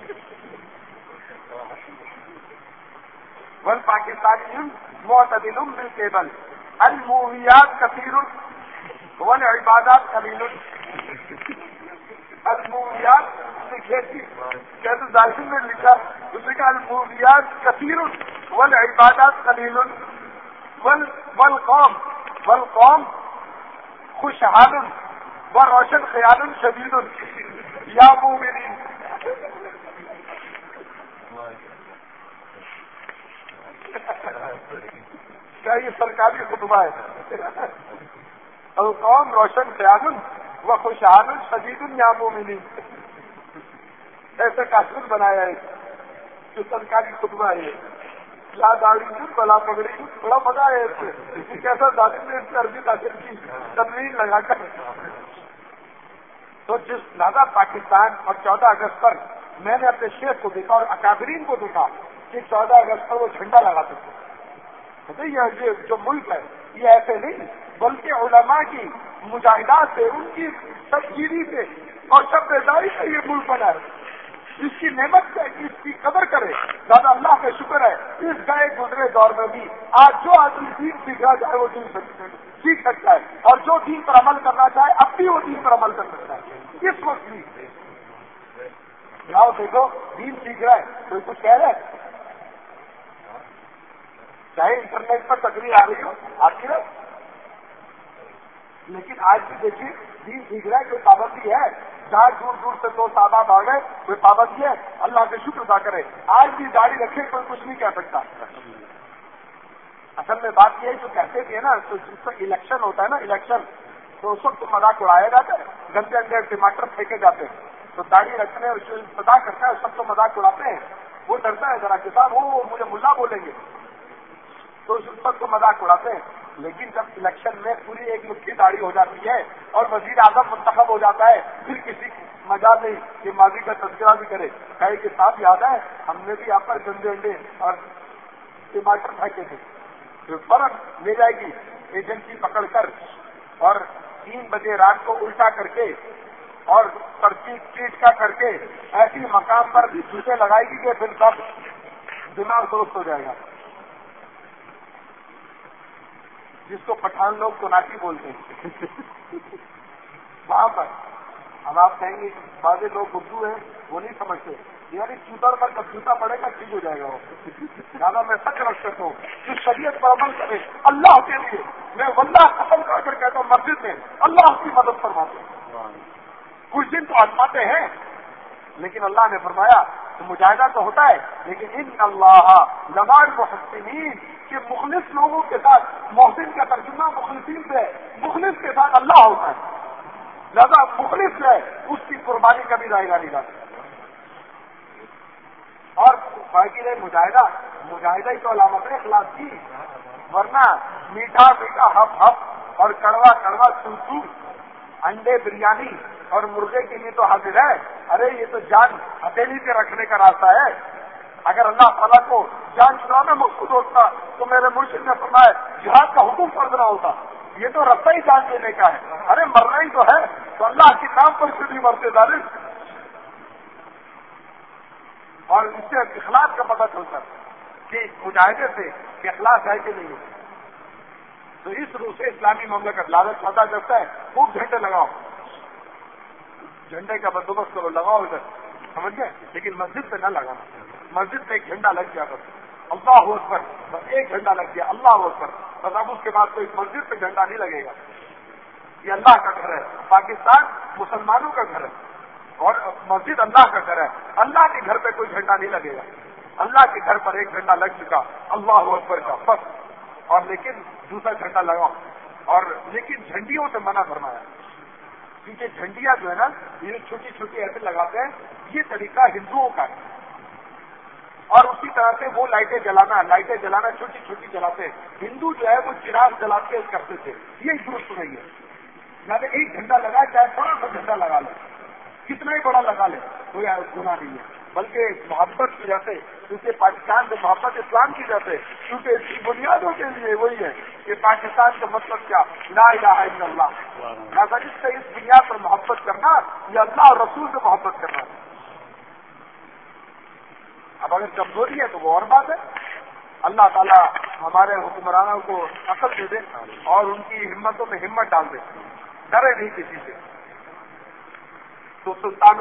ول پاکستانی یون معتدل بالکیبل المویات کثیر والعبادات قلیل. المویات کہتے دارشن میں لکھا اس نے کہا المویات کثیر والعبادات قلیل والقوم خوشحال و روشن خیال شدید یا مومنین. کیا یہ سرکاری خطبہ ہے؟ القوم روشن خیال و خوشحال شدید یا مومنین. ایسے کاشن بنایا ہے جو سرکاری خطبہ ہے. لا داڑھی بلا پگڑی, بڑا مزہ ہے اس سے. کیسا داخل نے اس عربی داخل کی تنوین لگا کر. تو جس لہٰذا پاکستان اور 14 اگست پر میں نے اپنے شیخ کو دیکھا اور اکابرین کو دیکھا کہ 14 اگست پر وہ جھنڈا لگاتے تھے. یہ جو ملک ہے یہ ایسے نہیں بلکہ علماء کی مجاہدات سے, ان کی تفصیلی سے اور سب بیداری سے یہ ملک بنا ہے. اس کی نعمت سے اس کی قدر کرے. دادا اللہ کا شکر ہے اس گئے گزرے دور میں بھی آج جو آدمی دین سیکھنا چاہے وہ دین سیکھ سکتا ہے اور جو دین پر عمل کرنا چاہے اب بھی وہ دین پر عمل کر سکتا ہے. اس وقت بھی جاؤ دیکھو دین سیکھ رہا ہے, کوئی کچھ کہہ رہا ہے, چاہے انٹرنیٹ پر تقریر آ رہی ہو آتی رہے, لیکن آج بھی دیکھیے دین سیکھ رہا ہے, کوئی پابندی ہے. جہاں دور دور سے 2 صحابہ آ گئے کوئی پابندی ہے, اللہ کا شکر ادا کرے. آج بھی داڑھی رکھے کوئی کچھ نہیں کہہ سکتا. اصل میں بات یہ ہے جو کہتے تھے نا, تو جس وقت الیکشن ہوتا ہے نا الیکشن, تو اس وقت مذاق اڑایا جاتا ہے, گندے گندے ٹماٹر پھینکے جاتے ہیں. تو داڑھی رکھنے اور پتا کرتا ہے اس وقت تو مذاق اڑاتے ہیں. وہ ڈرتا ہے ذرا کہ صاحب وہ مجھے ملا بولیں گے, تو اس وقت تو مذاق اڑاتے ہیں. لیکن جب الیکشن میں پوری ایک مٹھی داڑھی ہو جاتی ہے اور وزیر اعظم منتخب ہو جاتا ہے، پھر کسی مجال نہیں کہ ماضی کا تذکرہ بھی کرے، کہے کہ صاحب یاد ہے ہم نے بھی یہاں پر گندے انڈے اور ٹماٹر پھینکے تھے، تو فرق لے جائے گی ایجنسی پکڑ کر اور 3 بجے رات کو الٹا کر کے اور پرچی چیٹ کا کر کے ایسی مقام پر جوتے لگائے گی کہ پھر سب دماغ درست ہو جائے گا، جس کو پٹھان لوگ توناٹی بولتے ہیں وہاں پر اب آپ کہیں گے بعض لوگ اردو ہیں وہ نہیں سمجھتے، یعنی جوتا پر جب جوتا پڑے گا ٹھیک ہو جائے گا وہ. زیادہ میں سچ رکھ سکتا ہوں جو شریعت پر عمل کرے اللہ کے لیے، میں واللہ قسم کھا کر کہتا ہوں مسجد میں اللہ کی مدد فرماتے ہیں. کچھ دن تو آزماتے ہیں لیکن اللہ نے فرمایا تو مجاہدہ تو ہوتا ہے، لیکن ان اللہ لمع المحسنین کہ مخلص لوگوں کے ساتھ، محسن کا ترجمہ مخلصین سے، مخلص کے ساتھ اللہ ہوتا ہے، زیادہ مخلص ہے اس کی قربانی کبھی ضائع نہیں جاتی. اور باقی رہے مجاہدہ ہی تو علامت ہے اخلاص کی، ورنہ میٹھا میٹھا ہپ ہپ اور کڑوا کڑوا سو انڈے بریانی اور مرغے کے لیے تو حاضر ہے. ارے یہ تو جان ہتھیلی پہ رکھنے کا راستہ ہے. اگر اللہ تعالیٰ کو جان چھڑانا مقصود ہوتا تو میرے مرشد نے فرمایا جہاد کا حکم فرض نہ ہوتا. یہ تو رستہ ہی جان دینے کا ہے. ارے مرنا ہی تو ہے تو اللہ کے نام پر کیوں نہیں مرتے ظالم. اور اس سے اخلاص کا پتہ چلتا کہ مجاہدے سے کہ اخلاص ہے کہ نہیں. تو اس روح سے اسلامی مملکت لالچ پتہ چلتا ہے. خوب جھنڈے لگاؤ، جھنڈے کا بندوبست کرو، لگاؤ ادھر، سمجھ گئے، لیکن مسجد پہ نہ لگانا. مسجد میں ایک جھنڈا لگ گیا بس، اللہ اکبر، بس ایک جھنڈا لگ گیا، اللہ اکبر، بس اب اس کے بعد کوئی مسجد پہ جھنڈا نہیں لگے گا. یہ اللہ کا گھر ہے، پاکستان مسلمانوں کا گھر ہے اور مسجد اللہ کا گھر ہے. اللہ کے گھر پہ کوئی جھنڈا نہیں لگے گا. اللہ کے گھر پر ایک جھنڈا لگ چکا اللہ اکبر کا بس. اور لیکن دوسرا جھنڈا لگاؤ. اور لیکن جھنڈیوں سے منع فرمایا، کیونکہ جھنڈیاں جو ہے نا یہ چھوٹی چھوٹی ایسے لگاتے ہیں، یہ طریقہ ہندوؤں کا ہے. اور اسی طرح سے وہ لائٹیں جلانا چھوٹی چھوٹی جلاتے ہیں. ہندو جو ہے وہ چراغ جلاتے کرتے تھے، یہ درست نہیں ہے. یعنی ایک جھنڈا لگا چاہے تھوڑا سا جھنڈا لگا لے، کتنا ہی بڑا لگا لے، کوئی گناہ نہیں ہے. بلکہ محبت کی جاتے، کیونکہ پاکستان میں محبت اسلام کی جاتے، کیونکہ اس کی بنیادوں کے لیے وہی ہے کہ پاکستان کا مطلب کیا، لا الہ الا اللہ. اس سے اس بنیاد پر محبت کرنا یا اللہ اور رسول سے محبت کرنا. اب اگر کمزوری ہے تو وہ اور بات ہے. اللہ تعالیٰ ہمارے حکمرانوں کو عقل دے دے اور ان کی ہمتوں میں ہمت ڈال دے، ڈرے نہیں کسی سے. تو سلطان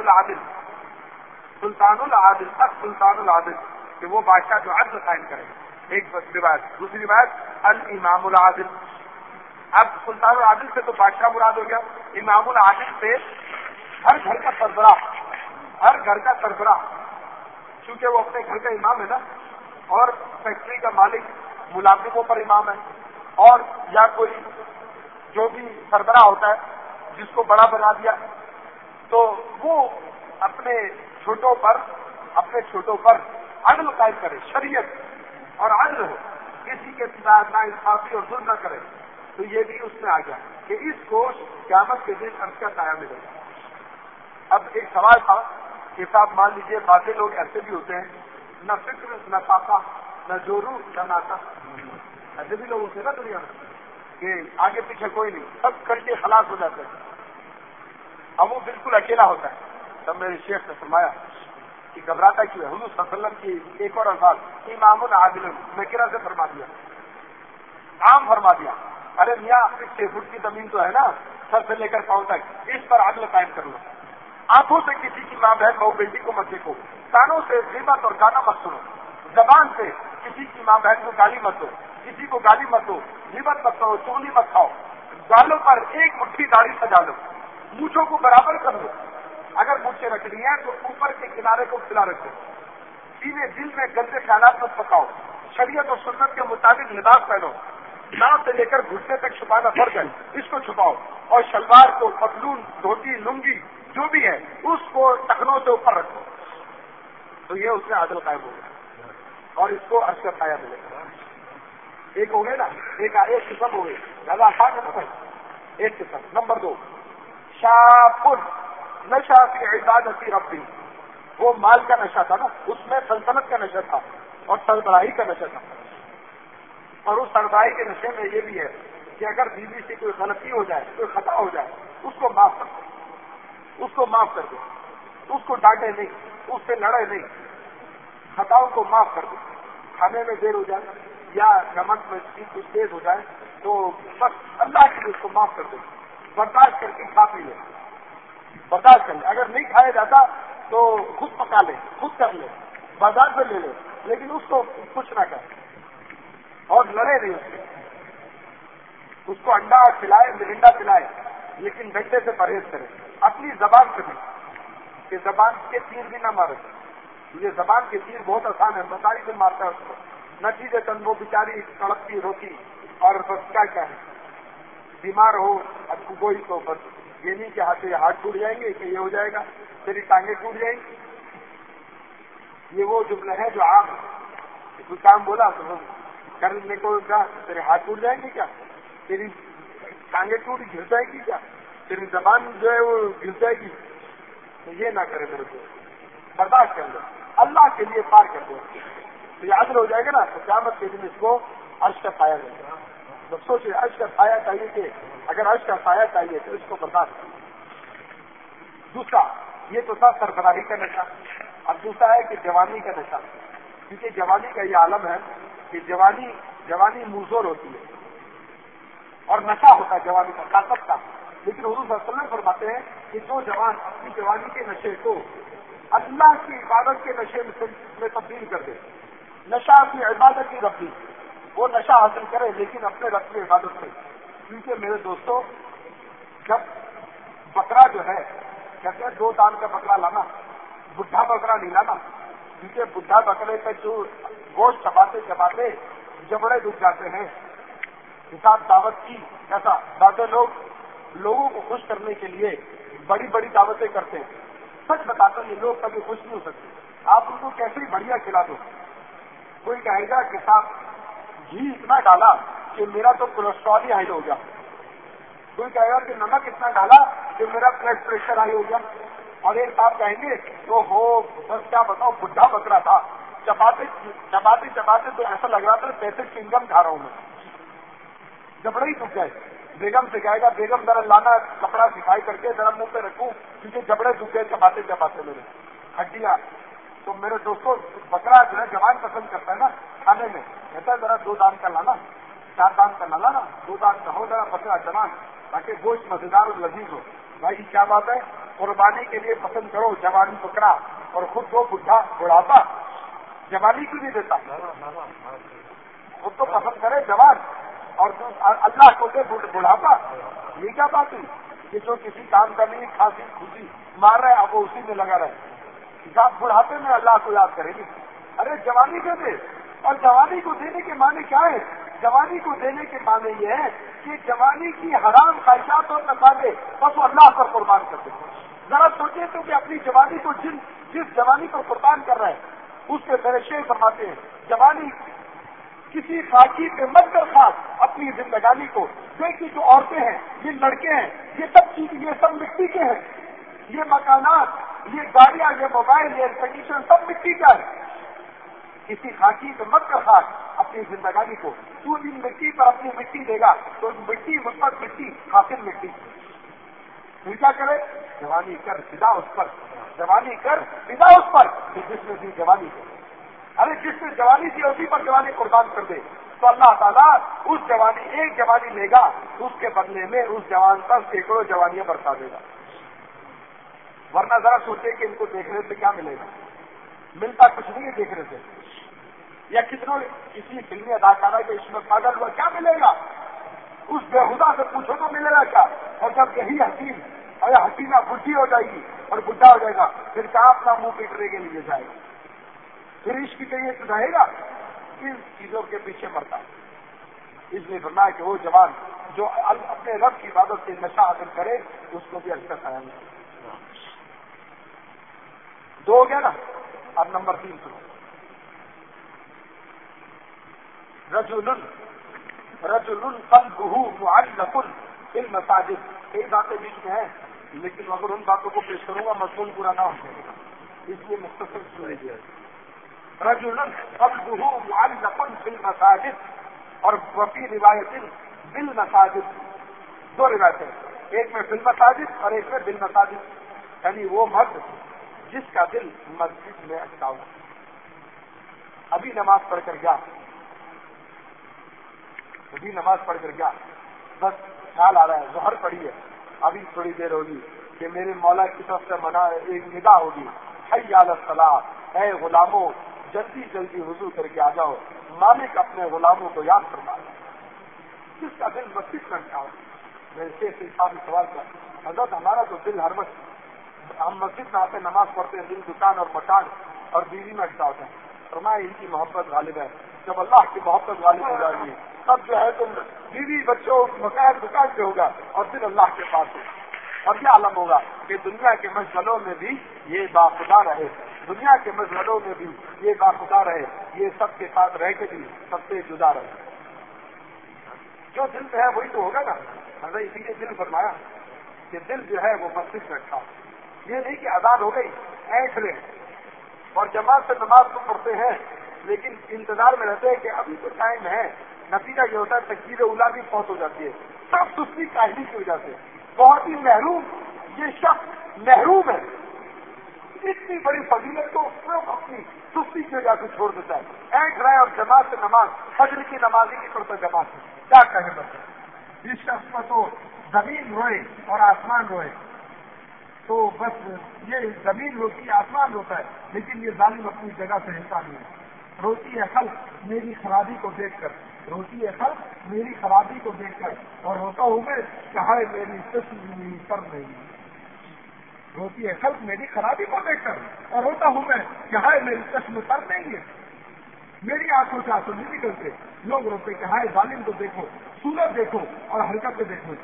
العادل کہ وہ بادشاہ جو عدل قائم کرے. ایک روایت. دوسری روایت الامام العادل. اب سلطان العادل سے تو بادشاہ مراد ہو گیا. امام العادل سے ہر گھر کا سربراہ، چونکہ وہ اپنے گھر کا امام ہے نا، اور فیکٹری کا مالک ملازموں پر امام ہے، اور یا کوئی جو بھی سربراہ ہوتا ہے جس کو بڑا بنا دیا تو وہ اپنے چھوٹوں پر عدل قائم کرے، شریعت اور عدل ہو، کسی کے ساتھ نا انصافی اور ظلم نہ کرے. تو یہ بھی اس میں آ گیا کہ اس کو قیامت کے دن عرش کا سایہ ملے گا. اب ایک سوال تھا کہ صاحب مان لیجیے باقی لوگ ایسے بھی ہوتے ہیں، نہ فکر نہ پاپا نہ جورو نہ ناتا، ایسے بھی لوگ ہوتے ہیں نا دنیا میں کہ آگے پیچھے کوئی نہیں، سب کر کے خلاص ہو جاتے ہیں. اب وہ بالکل اکیلا ہوتا ہے. تب میرے شیخ نے فرمایا کہ گھبراتا کیوں ہے. حضور صلی اللہ علیہ وسلم کی ایک اور الفاظ امام العادل نکرہ سے فرما دیا، عام فرما دیا. ارے میاں 6 فٹ کی زمین تو ہے نا، سر سے لے کر پاؤں تک، اس پر عدل قائم کر لو. آنکھوں سے کسی کی ماں بہن بہو بیٹی کو مت دیکھو، کانوں سے غیبت اور گانا مت سنو، زبان سے کسی کی ماں بہن کو گالی مت دو، کسی کو گالی مت دو، غیبت مت کرو، چغلی مت کھاؤ، گالوں پر ایک مٹھی داڑھی سجا لو، مونچھوں کو برابر کر دو، اگر مونچھیں رکھنی ہے تو اوپر کے کنارے کو کھلا رکھو، سینے دل میں گندے خیالات مت پکاؤ، شریعت اور سنت کے مطابق لباس پہنو، ناؤ سے لے کر گھٹنے تک چھپانا فرض ہے، اس کو چھپاؤ، اور شلوار کو، پتلون، دھوتی، لنگی جو بھی ہے اس کو ٹخنوں سے اوپر رکھو. تو یہ اس میں عدل قائم ہو گیا اور اس کو عرش کا سایہ ملے گا. ایک ہو گئے نا, ایک قسم ہو گئی, زیادہ آسان ہے نا. ایک قسم. نمبر 2, شاپن نشہ فی عبادت ربی, وہ مال کا نشہ تھا نا, اس میں سلطنت کا نشہ تھا اور سربراہی کا نشہ تھا. اور اس سربراہی کے نشے میں یہ بھی ہے کہ اگر بیوی سے کوئی غلطی ہو جائے, کوئی خطا ہو جائے, اس کو معاف کر دو, اس کو معاف کر دو, اس کو ڈانٹے نہیں, اس سے لڑے نہیں, خطاؤں کو معاف کر دو. کھانے میں دیر ہو جائے یا نمک میں کچھ تیز ہو جائے تو بس اللہ کے لیے اس کو معاف کر دو, برداشت کر کے کھا پی لے, برداشت کر لے. اگر نہیں کھایا جاتا تو خود پکا لے, خود کر لے, بازار سے لے لے, لیکن اس کو کچھ نہ کرے اور لڑے نہیں اس سے. اس کو انڈا کھلائے, مرنڈا پلائے, لیکن ڈنڈے سے پرہیز کرے. اپنی زبان سے نہیں, کہ زبان کے تیر بھی نہ مارے. یہ زبان کے تیر بہت آسان ہے, بتائی سے مارتا ہے اس کو. نتیجے تن وہ بیچاری تڑپتی روتی اور بس کیا ہے, بیمار ہو اب کوئی تو بس یہ نہیں کہ ہاتھ سے ہاتھ ٹوٹ جائیں گے, کہ یہ ہو جائے گا تیری ٹانگیں ٹوٹ جائیں گی. یہ وہ جملہ ہے جو عام ہے. کوئی کام بولا تو کرنے کو کیا, تیرے ہاتھ ٹوٹ جائیں گے کیا, تیری ٹانگیں ٹوٹ گر جائے گی کیا, تیری زبان جو ہے وہ گر جائے گی. تو یہ نہ کرے میرے کو, برداشت کر لو, اللہ کے لیے پار کر دو. تو یہ عدل ہو جائے گا نا, تو قیامت کے دن اس کو عرش کا سایہ دے گا. تو سوچے عرش کا سایہ چاہیے, کہ اگر عرش کا سایہ چاہیے تو اس کو برداشت کرو. دوسرا, یہ تو تھا سربراہی کا نشہ. اب دوسرا ہے کہ جوانی کا نشہ, کیونکہ جوانی کا یہ عالم ہے کہ جوانی موزور ہوتی ہے اور نشہ ہوتا ہے جوانی کا, طاقت کا. لیکن حضور صلی اللہ علیہ وسلم فرماتے ہیں کہ جو جوان اپنی جوانی کے نشے کو اللہ کی عبادت کے نشے میں تبدیل کر دے, نشہ اپنی عبادت کی ربی, وہ نشہ حاصل کرے لیکن اپنے رب کی عبادت سے. کیونکہ میرے دوستوں, جب بکرا جو ہے, کہتے ہیں 2 دان کا بکرا لانا, بڈھا بکرا نہیں لانا, کیونکہ بڈھا بکرے کا جو گوشت چباتے چباتے جبڑے دکھ جاتے ہیں. حساب دعوت کی ایسا بعض لوگوں کو خوش کرنے کے لیے بڑی بڑی دعوتیں کرتے ہیں. سچ بتاتے ہیں, یہ لوگ کبھی خوش نہیں ہو سکتے. آپ ان کو کیسے بڑھیا کھلا دو. کوئی کہے گا کہ صاحب گھی اتنا ڈالا کہ میرا تو کولیسٹرول ہی ہائی ہو گیا. کوئی کہے گا کہ نمک اتنا ڈالا کہ میرا بلڈ پریشر ہائی ہو گیا. اور ایک صاحب کہیں گے تو ہو بس کیا بتاؤ, بڈھا بکرا تھا, چباتے تو ایسا لگ رہا تھا پیسے چنگم کھا رہا ہوں میں, جبڑے ہی دکھ گئے. بیگم سے کہے گا بیگم ذرا لانا کپڑا صفائی کر کے ذرا منہ پہ رکھوں, کیونکہ جبڑے دکھ گئے چباتے میرے ہڈیاں. تو میرے دوستوں, بکرا جو ہے جوان پسند کرتا ہے نا کھانے میں, کہتا ہے ذرا 2 دان کا لانا, 4 دان کا نہ لانا, 2 دان کا ہو ذرا بکرا جوان, تاکہ گوشت مزیدار اور لذیذ ہو. بھائی کیا بات ہے, قربانی کے لیے پسند کرو جوانی بکرا, اور خود وہ بڈھا بڑھاپا جوانی کیوں نہیں دیتا, خود تو پسند کرے جوان اور اللہ کو دے بڑھاپا. یہ کیا بات ہے کہ جو کسی کام کا نہیں, کھانسی خوشی مار رہے اب وہ اسی میں لگا رہے. بڑھاپے میں اللہ کو یاد کرے گی. ارے جوانی دے دے. اور جوانی کو دینے کے معنی کیا ہے, جوانی کو دینے کے معنی یہ ہے کہ جوانی کی حرام خواہشات اور نفاذے بس وہ اللہ پر قربان کر دے. ذرا سوچے تو کہ اپنی جوانی کو جس جوانی پر قربان کر رہا ہے اس کے درشے فرماتے ہیں, جوانی کسی خاکی پہ مت کر خاص اپنی زندگانی کو. دیکھیے جو عورتیں ہیں, یہ لڑکے ہیں, یہ سب مٹی کے ہیں, یہ مکانات, یہ گاڑیاں, یہ موبائل, یہ ایئر کنڈیشن سب مٹی کا ہے. کسی خاکی پہ مت کر خاص اپنی زندگانی کو. تو ان مٹی پر اپنی مٹی دے گا تو مٹی مثبت مٹی, حاصل مٹی. پھر کیا کرے, جوانی کر فدا اس پر, جوانی کر فدا اس پر جس نے دی جوانی کو. ارے جس نے جوانی دی اسی پر جوانی قربان کر دے تو اللہ تعالیٰ اس جوانی, ایک جوانی لے گا, اس کے بدلے میں اس جوان پر سینکڑوں جوانیاں برسا دے گا. ورنہ ذرا سوچے کہ ان کو دیکھنے سے کیا ملے گا, ملتا کچھ نہیں ہے دیکھنے سے. یا کسی فلمی اداکارہ کے اس میں پاگل ہوا کیا ملے گا, اس بےہودہ سے پوچھو تو ملے گا کیا. اور جب یہی حسینہ بڈھی ہو جائے گی اور بڈھا ہو جائے گا, پھر کہاں اپنا منہ پیٹنے کے لیے جائے گا, پھر عشق کے لیے سدھائے گا. کن چیزوں کے پیچھے مرتا ہے. اس لیے فرمایا کہ وہ جوان جو اپنے رب کی عبادت سے نشہ حاصل کرے اس کو بھی اچھا کھایا نہیں. 2 ہو گیا نا. اب نمبر 3 سنو. رجل رجل قلبه معلق بالمساجد. کئی باتیں بیچ میں ہیں لیکن اگر ان باتوں کو پیش کروں گا مضمون پورا نہ ہو جائے گا, اس لیے مختصر سن لیجیے. رجل قلبه معلق بالمساجد اور وفی روایت بالمساجد, دو روایتیں, ایک میں بالمساجد اور ایک میں بالمساجد, یعنی وہ مرد جس کا دل مسجد میں اٹکا ہوا. ابھی نماز پڑھ کر گیا, بس خیال آ رہا ہے ظہر پڑی ہے, ابھی تھوڑی دیر ہوگی کہ میرے مولا کی طرف سے ایک ندا ہوگی, حی علی الصلاۃ, اے غلاموں جلدی جلدی وضو کر کے آ جاؤ, مالک اپنے غلاموں کو یاد فرما رہا ہے. جس کا دل مسجد میں اٹکا ہوا. میں شیخ صاحب نے سوال کیا, حضرت ہمارا تو دل ہر وقت, ہم مسجد میں آتے نماز پڑھتے ہیں, دل دکان اور مکان اور بیوی میں اٹکا ہوتا ہے. فرمایا ان کی محبت غالب ہے, جب اللہ کی محبت غالب ہو جائے گی تب جو ہے تم بیوی بچوں مکان دکان سے ہوگا اور پھر اللہ کے پاس ہوگا. اور یہ عالم ہوگا کہ دنیا کے مشغلوں میں بھی یہ باخدا رہے, دنیا کے مشغلوں میں بھی یہ باخدا رہے, یہ سب کے ساتھ رہ کے بھی سب سے جدا رہے. جو دل میں ہے وہی تو ہوگا نا. حضرت اسی لیے دل فرمایا کہ دل جو ہے وہ مسجد میں رکھا. یہ نہیں کہ آزاد ہو گئی اینٹ لیں اور جماعت سے نماز تو پڑھتے ہیں لیکن انتظار میں رہتے ہیں کہ ابھی تو ٹائم ہے. نتیجہ یہ ہوتا ہے تکبیر اولیٰ بھی فوت ہو جاتی ہے, سب سستی کاہلی کی وجہ سے. بہت ہی محروم, یہ شخص محروم ہے. اتنی بڑی فضیلت کو صرف اپنی سستی کی وجہ سے چھوڑ دیتا ہے. اینٹ رہے اور جماعت سے نماز, فجر کی نماز ہی نہیں پڑھتا جماعت سے, کیا کہے بس. اس شخص پر تو زمین روئے اور آسمان روئے, تو بس یہ زمین روتی ہے آسمان روتا ہے, لیکن یہ ظالم اپنی جگہ سے ہلتا نہیں ہے. روتی ہے خلق میری خرابی کو دیکھ کر, روتی ہے خلق میری خرابی کو دیکھ کر, اور روتا ہوں میں کہا ہے میری چشم پر نہیں. روتی ہے خلق میری خرابی کو دیکھ کر اور روتا ہوں میں کہا ہے میری چشم پر نہیں ہے. میری آنکھوں سے آنسو نہیں نکلتے, لوگ روتے کہا ہے ظالم کو دیکھو, صورت دیکھو اور حرکت کو دیکھو.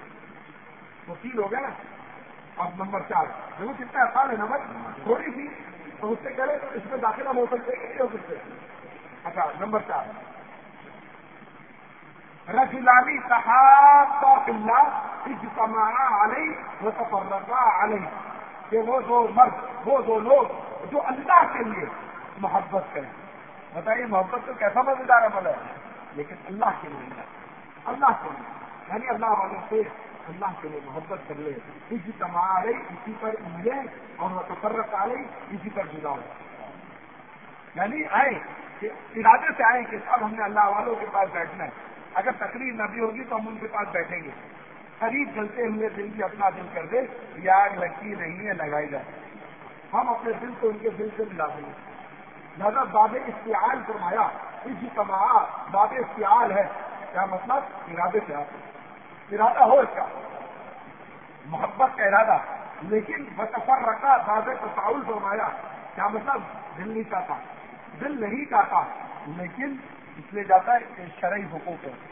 تو 3 ہو گیا نا. اب نمبر 4 دیکھو کتنا آسان ہے. نمبر تھوڑی سی تو اس سے کرے تو اس میں داخلہ ہو سکتے کہ نہیں ہو سکتے. اچھا نمبر 4 رجلانی تحابا فی اللہ اجتمعا علیہ وتفرقا علیہ, کہ وہ دو مرد, وہ دو لوگ جو اللہ کے لیے محبت کریں. بتائیے محبت تو کیسا مزیدار عمل ہے, لیکن اللہ کے لیے, اللہ کے لیے یعنی اللہ والوں سے اللہ کے لیے محبت کر لے. اجتماع علیہ اسی پر ملے اور وتفرق علیہ اسی پر جدا ہو. یعنی آئے کہ ارادے سے آئے کہ اب ہم نے اللہ والوں کے پاس بیٹھنا ہے. اگر تقریر نہ بھی ہوگی تو ہم ان کے پاس بیٹھیں گے. قریب جلتے ہوئے دل کی اپنا دل کر دے, یہ آگ لگتی نہیں ہے لگائی جائے. ہم اپنے دل کو ان کے دل سے ملا دیں گے. لہذا باب استعال فرمایا, اجتماع باب استعال ہے. کیا مطلب؟ ارادے سے آتے, ارادہ ہو اس کا محبت کا ارادہ, لیکن وتفرقا باب تفاعل فرمایا. کیا مطلب؟ دل نہیں چاہتا, دل نہیں چاہتا لیکن اس لیے جاتا ہے کہ شرعی حقوق ہے,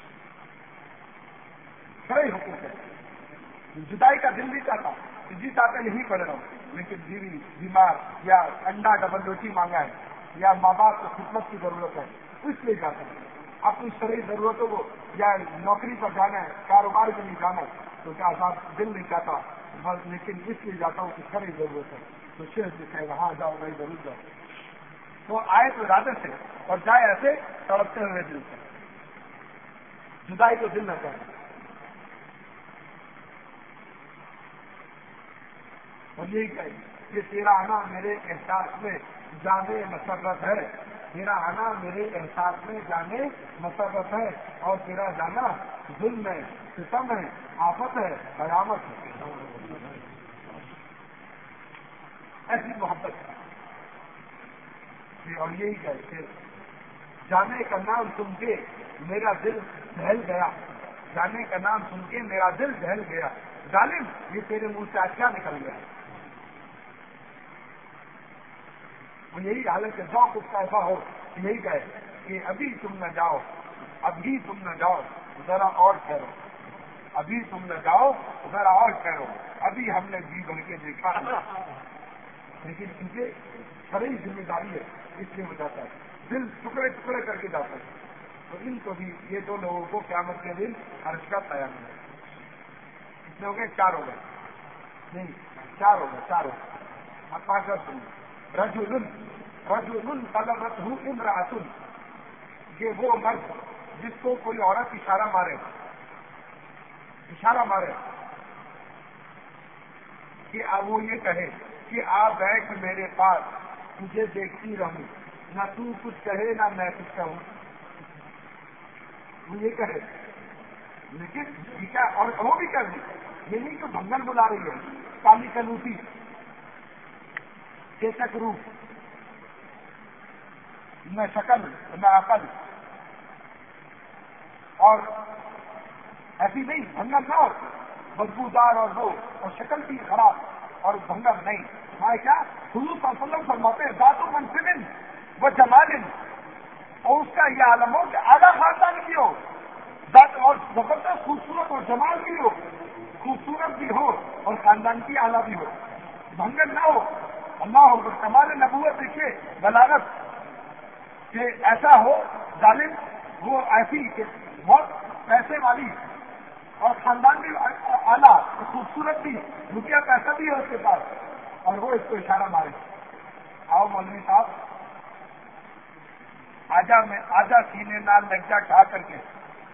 شرعی حقوق ہے. جدائی کا دل نہیں چاہتا, جی چاہتے نہیں پڑ رہا ہوں, لیکن بیوی بیمار یا انڈا ڈبل روٹی مانگا ہے یا ماں باپ کو خدمت کی ضرورت ہے, اس لیے جاتا ہے. اپنی شرعی ضرورتوں کو یا نوکری پر جانا ہے, کاروبار کے لیے جانا ہے, تو کیا صاحب دل نہیں چاہتا, لیکن اس لیے جاتا ہوں کہ شرعی ضرورت ہے. تو شیخ جو کہے گا ہاں جاؤ بھائی ضرور جاؤ. تو آئے تو ارادے سے اور جائے ایسے تڑپتے ہوئے دل سے. جدائی کو دل نہ چاہے. اور یہی کہے کہ تیرا آنا میرے احساس میں جانے مسرت ہے, تیرا آنا میرے احساس میں جانے مسرت ہے, اور تیرا جانا ظلم ہے, ستم ہے, آفت ہے, قیامت ہے. ایسی محبت ہے. اور یہی کہتے جانے کا نام سن کے میرا دل دہل گیا, جانے کا نام سن کے میرا دل دہل گیا. ظالم یہ تیرے منہ سے آج کیا نکل گیا. وہ یہی حالت ہے ذوق اس کا ایسا ہو, یہی کہے کہ ابھی تم نہ جاؤ, ابھی تم نہ جاؤ, ذرا اور ٹھہرو, ابھی تم نہ جاؤ ذرا اور ٹھہرو, ابھی ہم نے جی بھر کے دیکھا. لیکن ان کے شرعی ذمہ داری ہے, اس لیے وہ جاتا ہے. دل ٹکڑے ٹکڑے کر کے جاتا ہے. تو ان کو بھی یہ دو لوگوں کو قیامت کے دن عرش کا سایہ ملے. کتنے ہو گئے؟ 4 ہو گئے. نہیں 4 ہو گئے. اب 5 سنیں. رجل طلبته امرأة، یہ وہ مرد جس کو کوئی عورت اشارہ مارے کہ اب وہ یہ کہے کہ آپ بیٹھ میرے پاس، تجھے دیکھتی رہوں، نہ تو کچھ کہے نہ میں کچھ کہوں. وہ یہ کہے، لیکن کیا اور وہ بھی کر دی. یہ نہیں کہ بھنگن بلا رہی ہے، کالی کلوٹی کیسک روپ، نہ شکل نہ عقل، اور ایسی نہیں بھنگن نہ ہو، بدبودار اور ہو اور شکل بھی خراب اور بھنگن نہیں. ہاں کیا حضور صلی اللہ علیہ وسلم فرماتے ہیں ذات و منصب و جمال، اور اس کا یہ عالم ہو کہ اعلیٰ خاندان کی ہو، ذات اور زبردست خوبصورت اور جمال بھی ہو، خوبصورت بھی ہو اور خاندان کی اعلیٰ بھی ہو، بھنگن نہ ہو. اللہ ہو کمال نبوت دیکھیے بلاغت کہ ایسا ہو ظالم، وہ ایسی کہ بہت پیسے والی اور خاندان بھی اعلیٰ، خوبصورت بھی، روپیہ پیسہ بھی ہے اس کے پاس، اور وہ اس کو اشارہ مارے. آؤ مولوی صاحب، آجا سینے نال لگ جا کھا کر کے.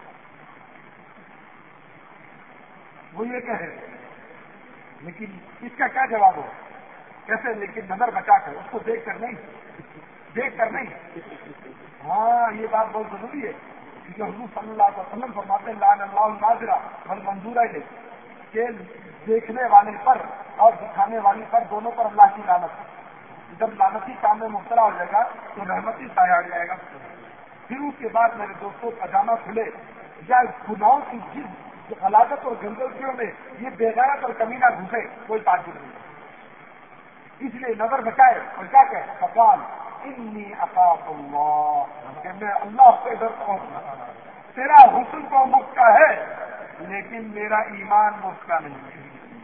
وہ یہ کہے، لیکن اس کا کیا جواب ہو؟ کیسے؟ لیکن نظر بچا کر، اس کو دیکھ کر نہیں. ہاں یہ بات بہت ضروری ہے، کیونکہ حضور صلی اللہ علیہ وسلم فرماتے ہیں لعن اللہ الناظرہ والمنظورہ الیہ، کہ دیکھنے والے پر اور دکھانے والی پر دونوں پر اللہ کی لعنت ہے. جب لعنتی کام میں مبتلا ہو جائے گا تو رحمتی سایہ آ جائے گا. پھر اس کے بعد میرے دوستوں پاجامہ کھلے یا گناہوں کی جس غلاظت اور گندگیوں میں یہ بےغیرت اور کمینہ گھسے، کوئی تعجب نہیں. اس لیے نظر بچائے اور کیا کہ فقال انی اخاف اللہ، کہ میں اللہ سے ڈرتا ہوں. تیرا حسن تو مفت کا ہے لیکن میرا ایمان مفت کا نہیں.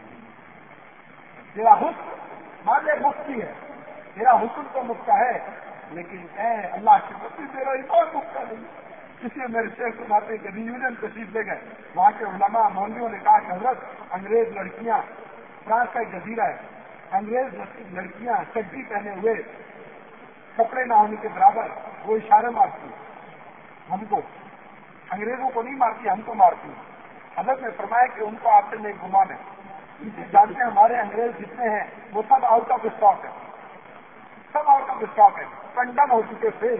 تیرا حسن مان لے مفت کی ہے، تیرا حسن تو مفت کا ہے لیکن اے اللہ کی بستی تیرا ایمان مفت کا نہیں. اس لیے میرے شیخ سناتے کہ ریونین تشریف لے گئے، وہاں کے علماء مولویوں نے کہا کہ حضرت انگریز لڑکیاں، فرانس کا ایک جزیرہ ہے، انگریز لڑکیاں چڈی پہنے ہوئے کپڑے نہ ہونے کے برابر وہ اشارے مارتی، ہم کو انگریزوں کو نہیں مارتی، ہم کو مارتی. حضرت نے فرمایا کہ ان کو آپ سے نیک گمان ہے، جانتے ہیں ہمارے انگریز جتنے ہیں وہ سب آؤٹ آف اسٹاک ہے، سب آؤٹ آف اسٹاک ہے، کنڈم ہو چکے تھے.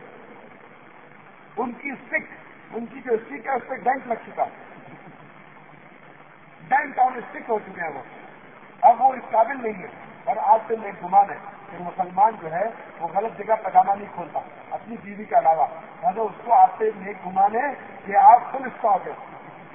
ان کی اسٹک، ان کی جو اسٹک ہے اس پہ ڈینٹ لگ چکا، ڈینٹ آن اسٹک ہو چکے ہیں وہ، اب وہ اس قابل نہیں ہے. اور آپ سے نیک گمان ہے کہ مسلمان جو ہے وہ غلط جگہ پاجامہ نہیں کھولتا اپنی بیوی کے علاوہ، لہٰذا اس کو آپ سے نیک گمان ہے کہ آپ فل اسٹاک ہے.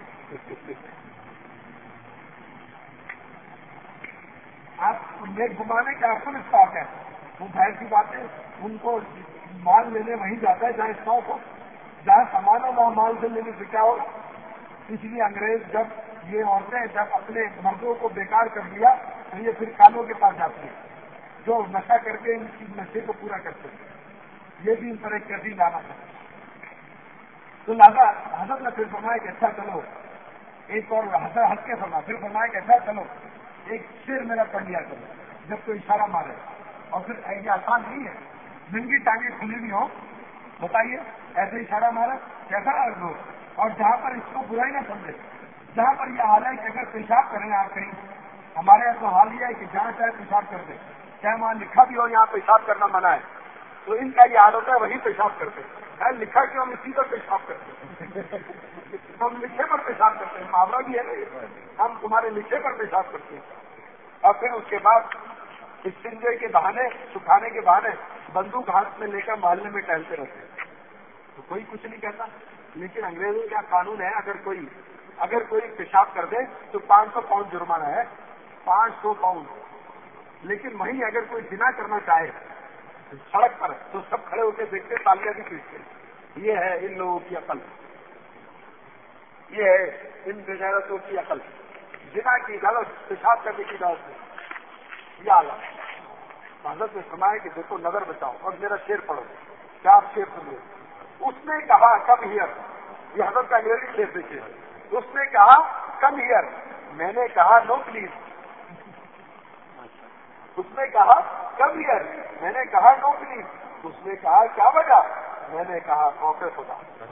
آپ نیک گمان ہے کہ آپ فل اسٹاک ہے. وہ ظاہر کی بات ہے، ان کو مال لینے وہیں جاتا ہے جہاں اسٹاک ہو، جہاں سامان ہو وہاں مال سے لینے سے کیا ہو. اس لیے انگریز جب یہ عورتیں جب اپنے مردوں کو بیکار کر دیا تو یہ پھر کانوں کے پاس جاتی ہیں جو نشہ کر کے ان کی نشے کو پورا کرتے ہیں. یہ بھی ان پر ایک کیسی لانا ہے. تو لہٰذا حضرت نے پھر فرمایا کہ اچھا چلو ایک اور ہنس کے فرمایا، پھر فرمایا کہ اچھا چلو ایک شیر میرا پڑھ لیا کرو جب کوئی اشارہ مارے. اور پھر یہ آسان نہیں ہے، ننگی ٹانگیں کھلی بھی ہوں، بتائیے ایسے اشارہ مارا کیسا لو. اور جہاں پر اس کو برائی نہ سمجھے، جہاں پر یہ حال ہے کہ اگر پیشاب کریں آپ کہیں، ہمارے یہاں تو حال یہ ہے کہ جہاں چاہے پیشاب کر دیں، چاہے وہاں لکھا بھی ہو یہاں پیشاب کرنا منع ہے، تو ان کا یہ حال ہوتا ہے وہیں پیشاب کرتے ہیں. لکھا کہ ہم اسی پر پیشاب کرتے ہیں، ہم لکھے پر پیشاب کرتے ہیں، محاورہ بھی ہے نا، ہم تمہارے لکھے پر پیشاب کرتے ہیں. اور پھر اس کے بعد استنجے کے بہانے، سکھانے کے بہانے بندوق ہاتھ میں لے کر محلے میں ٹہلتے رہتے ہیں، تو کوئی کچھ نہیں کہتا. لیکن انگریزوں کا قانون ہے اگر کوئی پیشاب کر دے تو 500 پاؤنڈ جرمانہ ہے، 500 پاؤنڈ. لیکن وہیں اگر کوئی زنا کرنا چاہے سڑک پر تو سب کھڑے ہو کے دیکھتے، تالیاں بھی پیٹتے. یہ ہے ان لوگوں کی عقل، یہ ہے ان بغیرتوں کی عقل. زنا کی اجازت، پیشاب کرنے کی اجازت ہے، یہ حالت. حضرت نے فرمایا کہ دیکھو نظر بچاؤ. اور میرا شعر پڑھو. کیا آپ شعر سن لو؟ اس نے کہا کم ہیئر، یہ حضرت کا انگریزی لے دیکھیے، اس نے کہا کم ہیئر، میں نے کہا نو پلیز۔ اس نے کہا کم ہیئر، میں نے کہا نو پلیز۔ اس نے کہا کیا وجہ؟ میں نے کہا خوف خدا۔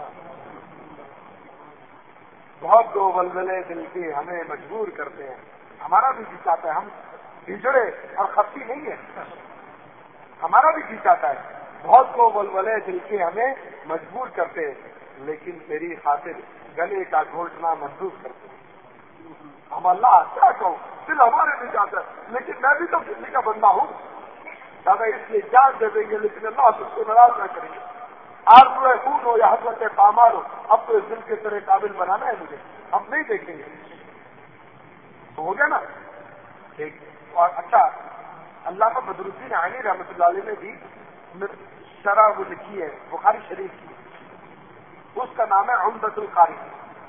بہت دو ولولے دل کے ہمیں مجبور کرتے ہیں، ہمارا بھی جی چاہتا ہے، ہم بھیجڑے اور خفتی نہیں ہے، ہمارا بھی جی چاہتا ہے، بہت دو ولولے دل کے ہمیں مجبور کرتے ہیں، لیکن تیری خاطر گلے کا گھونٹنا منظور کرتے ہیں۔ ہم اللہ کیا کہوں، دل ہمارے بھی چاہتا ہے، لیکن میں بھی تو کسی کا بندہ ہوں، دادا اس لیے جان دے دیں گے، لیکن اللہ اس کو ناراض نہ کریں گے۔ آرزو خون ہو یا حضرت پامال ہو، اب تو اس دل کے طرح قابل بنانا ہے مجھے، ہم نہیں دیکھیں گے تو ہو گیا نا ایک۔ اور اچھا، علامہ بدر الدین عینی رحمۃ اللہ علیہ نے بھی شرح وہ لکھی ہے بخاری شریف کی، اس کا نام ہے عمدۃ القاری۔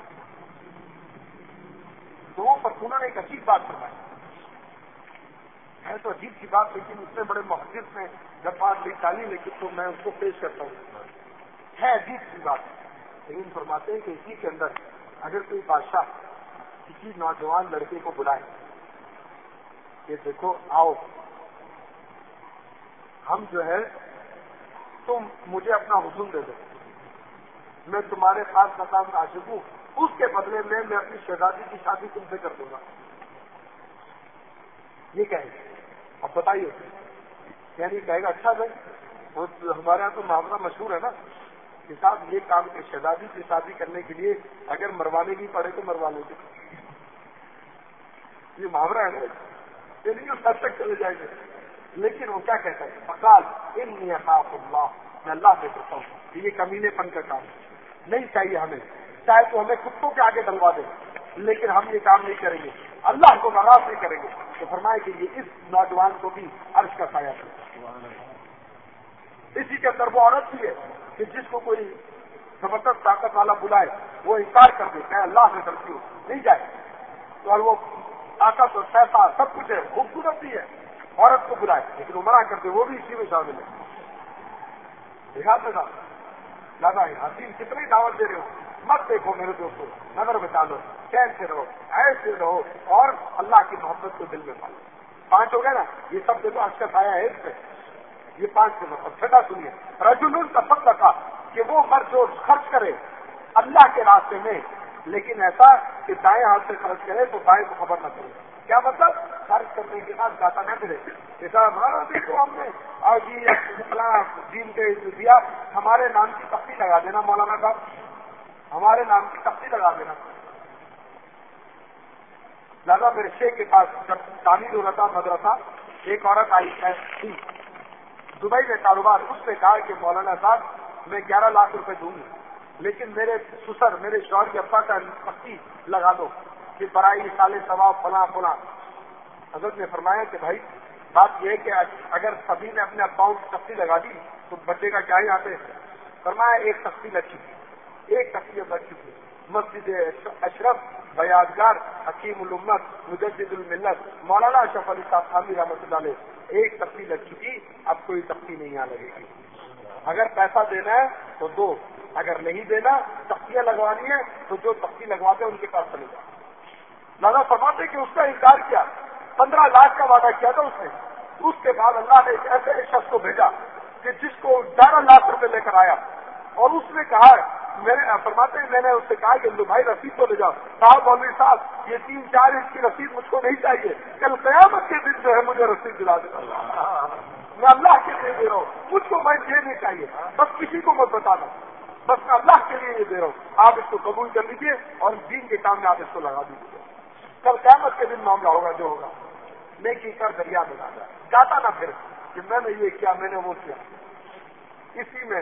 تو وہ انہوں نے ایک عجیب بات فرمائی ہے، تو عجیب سی بات، لیکن اس میں بڑے محدث نے جب بات نکالی، لیکن تو میں اس کو پیش کرتا ہوں، ہے عجیب سی بات، لیکن فرماتے ہیں کہ اسی کے اندر اگر کوئی بادشاہ کسی نوجوان لڑکے کو بلائے کہ دیکھو آؤ، ہم جو ہے تم مجھے اپنا حسن دے دو، میں تمہارے خاص مقام کا عاشق ہوں، اس کے بدلے میں اپنی شہزادی کی شادی تم سے کر دوں گا، یہ کہے گا۔ اب بتائیے، یعنی کہے گا اچھا بھائی، وہ ہمارے یہاں تو محاورہ مشہور ہے نا کہ صاحب یہ کام کے شہزادی کی شادی کرنے کے لیے اگر مروانے بھی پڑے تو مروا لیں گے، یہ محاورہ ہے نا، چلیے اس حد تک چلے جائیں گے۔ لیکن وہ کیا کہتا ہے، فقال انی اخاف اللہ، میں اللہ سے ڈرتا ہوں کہ یہ کمینے پن کا کام نہیں چاہیے ہمیں، چاہے تو ہمیں کتوں کے آگے ڈلوا دیں، لیکن ہم یہ کام نہیں کریں گے، اللہ کو ناراض نہیں کریں گے۔ تو فرمائے کہ یہ اس نوجوان کو بھی عرش کا سایہ ہے۔ اسی کے اندر وہ عورت بھی ہے کہ جس کو کوئی زبردست طاقت والا بلائے وہ انکار کر دے، کہ اللہ سے ڈرتی ہو نہیں جائے، تو اور وہ طاقت اور پیسہ سب کچھ ہے، خوبصورت بھی ہے، عورت کو بلائے لیکن وہ منع کر دے، وہ بھی اسی میں شامل ہے۔ دیکھا تھا دادا حسین کتنی دعوت دے رہے ہو، مت دیکھو میرے دوستوں، نظر بچا لو، چین سے رہو، ایسے رہو، اور اللہ کی محبت کو دل میں پالو۔ 5 ہو گئے نا، یہ سب دیکھو عرش کا سایہ ہے اس پہ، یہ 5 کے مطلب۔ چھٹا سنیے، رجل تصدق، کہ وہ مرد جو خرچ کرے اللہ کے راستے میں، لیکن ایسا کہ دائیں ہاتھ سے خرچ کرے تو بائیں کو خبر نہ کرے۔ کیا مطلب؟ خرچ کرنے کے بعد گاتا نہ کرے، جیسا ہمارا دیکھو ہم نے اور جی دین کے دیا، ہمارے نام کی تختی لگا دینا مولانا صاحب، ہمارے نام کی تختی لگا دینا۔ لہٰذا میرے شیخ کے پاس جب تعمیر ہو رہا تھا مدرسہ، ایک عورت آئی تھی دبئی میں کاروبار، اس نے کہا کہ مولانا صاحب میں 11 لاکھ روپے دوں گی، لیکن میرے سسر میرے شوہر کے ابا کا تختی لگا دو کہ برائی سال ثواب فلاں فلاں۔ حضرت نے فرمایا کہ بھائی بات یہ ہے کہ اگر سبھی نے اپنے اباؤں کی تختی لگا دی تو بچے کا کیا ہی آتے ہیں۔ فرمایا ایک تختی لگ چکی، ایک تختی بچ چکی، مسجد اشرف بیادگار حکیم الامت مجدد الملت مولانا اشرف علی صاحب خامی رحمۃ اللہ علیہ، ایک تختی لگ چکی، اب کوئی تختی نہیں آ لگے گی۔ اگر پیسہ دینا ہے تو دو، اگر نہیں دینا تختیاں لگوانی ہے تو جو تختی لگواتے ہیں ان کے پاس چلے جائیں۔ لہٰذا فرماتے کہ اس کا انکار کیا، 15 لاکھ کا وعدہ کیا تھا اس نے، اس کے بعد اللہ نے ایک ایسے شخص کو بھیجا کہ جس کو 11 لاکھ روپے لے کر آیا، اور اس نے کہا، فرماتے ہیں میں نے اس سے کہا کہ بھائی رسید تو لے جاؤ، صاحب مولوی صاحب یہ 3-4 انچ کی رسید مجھ کو نہیں چاہیے، کل قیامت کے دن جو ہے مجھے رسید دلا دینا، میں اللہ کے لیے دے رہا ہوں، مجھ کو میں یہ نہیں چاہیے، بس کسی کو مت بتانا، بس میں اللہ کے لیے یہ دے رہا ہوں، آپ اس کو قبول کر لیجیے اور دین کے کام میں آپ اس کو لگا دیجیے، کل قیامت کے دن معاملہ ہوگا جو ہوگا، نیکی کر دریا میں ڈالا، جاتا نہ پھر کہ میں نے یہ کیا میں نے وہ کیا۔ اسی میں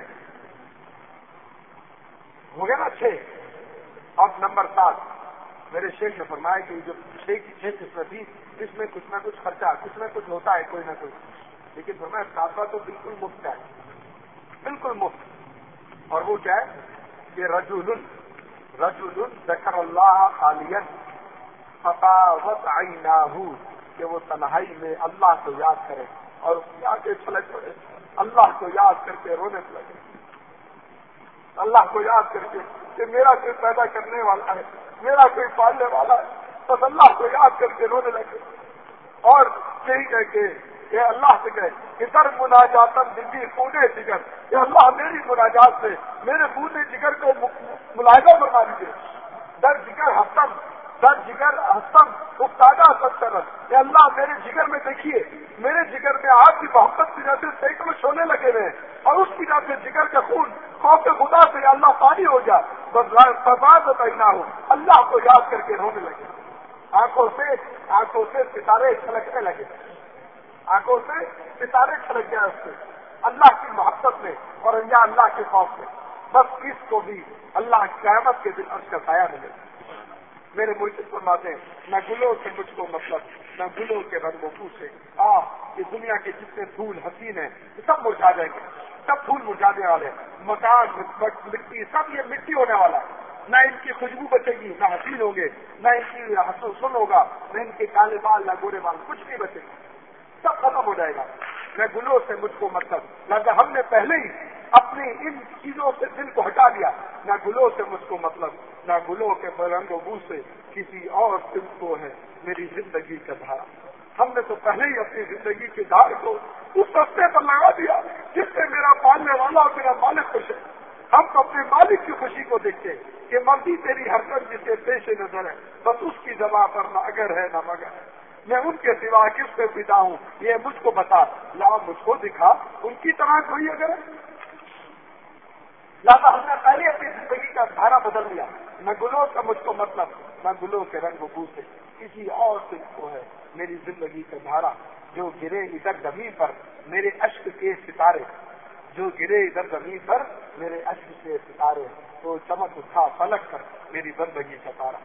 ہو گیا نا 6۔ اب نمبر 7 میرے شیخ نے فرمایا کہ جو 6 کی 6 قسمیں تھی، اس میں کچھ نہ کچھ خرچہ، کچھ نہ کچھ ہوتا ہے کوئی نہ کوئی، لیکن فرمایا 7واں تو بالکل مفت ہے، بالکل مفت، اور وہ کیا ہے کہ رجل ذکر اللہ خالیا فطاوت عیناہ، کہ وہ تنہائی میں اللہ کو یاد کرے اور اس کی آنکھیں چھلک پڑے، اللہ کو یاد کر کے رونے لگے۔ اللہ کو یاد کر کے کہ میرا کوئی پیدا کرنے والا ہے، میرا کوئی پالنے والا ہے، بس اللہ کو یاد کر کے رونے لگے اور یہی کہہ کے کہ اللہ سے کہے کہ در مناجاتن دلی پونے جگر، کہ اللہ میری مناجات سے میرے پونے جگر کو ملاحظہ بنا دیجیے. در جگر ہفتم، در جگر ہفتم افتادہ سترت، کہ اللہ میرے جگر میں دیکھیے، میرے جگر میں آپ کی محبت کی وجہ سے سینکڑوں شعلے لگے ہوئے ہیں اور اس کی وجہ سے جگر کا خون خوف خدا سے یا اللہ پانی ہو جائے، بس برباد نہ ہو. اللہ کو یاد کر کے رونے لگے، آنکھوں سے ستارے چھلکنے لگے، آنکھوں سے ستارے چھلک گئے اس سے اللہ کی محبت میں اور انجا اللہ کے خوف میں. بس اس کو بھی اللہ قیامت کے دن عرش کا سایہ ملے. میرے مرشد فرماتے ہیں نہ گلوں سے مجھ کو مطلب، نہ گلوں کے رنگ و بو سے. یہ دنیا کے جتنے پھول حسین ہیں سب مرجھا جائیں گے، سب پھول مرجھانے والے ہیں، مکان مٹی سب یہ مٹی ہونے والا ہے. نہ ان کی خوشبو بچے گی، نہ حسین ہوں گے، نہ ان کی حسن ہوگا، نہ ان کے کالے بال، نہ گورے بال، کچھ نہیں بچے گا، سب ختم ہو جائے گا. میں گلوں سے مجھ کو مطلب، لہٰذا ہم نے پہلے ہی اپنی ان چیزوں سے دل کو ہٹا دیا. نہ گلوں سے مجھ کو مطلب، نہ گلوں کے رنگ و بو سے کسی اور دل کو ہے میری زندگی کا دھارا. ہم نے تو پہلے ہی اپنی زندگی کے دھار کو اس رستے پر لگا دیا جس سے میرا پالنے والا اور میرا مالک خوش ہے. ہم تو اپنے مالک کی خوشی کو دیکھتے ہیں کہ مرضی تیری حرکت جسے پیش نظر ہے، بس اس کی زبان پر نہ اگر ہے نہ مگر ہے. میں ان کے سوا کس پہ پیتا ہوں یہ مجھ کو بتا، لا مجھ کو دکھا ان کی طرح کوئی اگر ہے. لہٰذا ہم نے پہلے اپنی زندگی کا دھارا بدل دیا. نہ گلوں کا مجھ کو مطلب، نہ گلوں کے رنگ و بو سے کسی اور سے کو ہے میری زندگی کا دھارا. جو گرے ادھر زمین پر میرے اشک کے ستارے، جو گرے ادھر زمین پر میرے اشک کے ستارے، تو چمک اٹھا فلک پر میری بندگی کا تارا.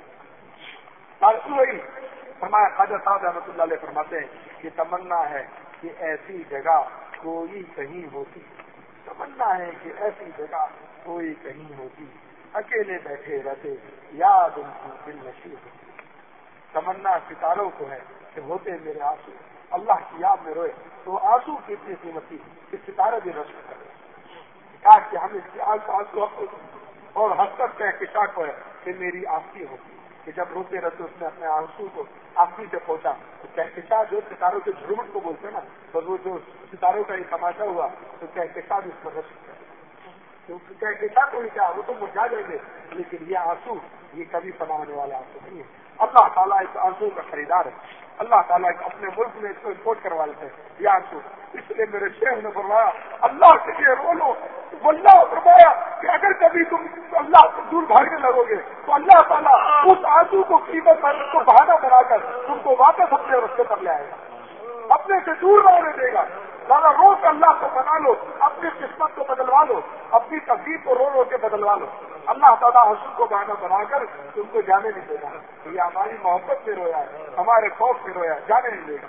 وہی فرمایا خواجہ صاحب رحمۃ اللہ علیہ فرماتے ہیں کہ تمنا ہے کہ ایسی جگہ کوئی کہیں ہوتی، تمنا ہے کہ ایسی جگہ کوئی کہیں ہوتی، اکیلے بیٹھے رہتے یاد ان کی دل نشین ہوتی. تمنا ستاروں کو ہے کہ ہوتے میرے آنسو، اللہ کی یاد میں روئے تو آنسو کی اتنی قیمتی کہ ستارے بھی رشک کرے. کاش کہ ہم اس کی آنسو اور حسرت کا احتساب ہے کہ میری آنکھیں ہوتی کہ جب روتے رہتے اس نے اپنے آنسو کو آنکھی سے پہنچا. تو کہکشاں جو ستاروں کے جھرمٹ کو بولتے ہیں نا، بس وہ جو ستاروں کا یہ تماشا ہوا تو کہکشاں بھی اس پر رشک کرے. کیونکہ کہکشاں کو ہی کیا، وہ تو مرجھا جائیں گے، لیکن یہ آنسو یہ کبھی فنا ہونے والا آنسو نہیں ہے. اللہ تعالیٰ اس آنسو کا خریدار ہے. اللہ تعالیٰ اپنے ملک میں اس کو امپورٹ کروا لیتے ہیں یہ آنسو. اس لیے میرے شیخ نے فرمایا اللہ کے لیے رو لو. اللہ فرمایا کہ اگر کبھی تم اللہ سے دور بھاگنے لگو گے تو اللہ تعالیٰ اس آنسو کو قیمت پر اس کو بہانہ بنا کر تم کو واپس اپنے رستے پر لے آئے گا، اپنے سے دور نہ ہونے دے گا. ذرا رو کر اللہ کو بنا لو، اپنی قسمت کو بدلوا لو، اپنی تقدیر کو رو رو کے بدلوا لو. اللہ تعالیٰ حسن کو بہانہ بنا کر تم کو جانے نہیں دے گا. یہ ہماری محبت میں رویا ہے، ہمارے خوف میں رویا ہے، جانے نہیں دے گا.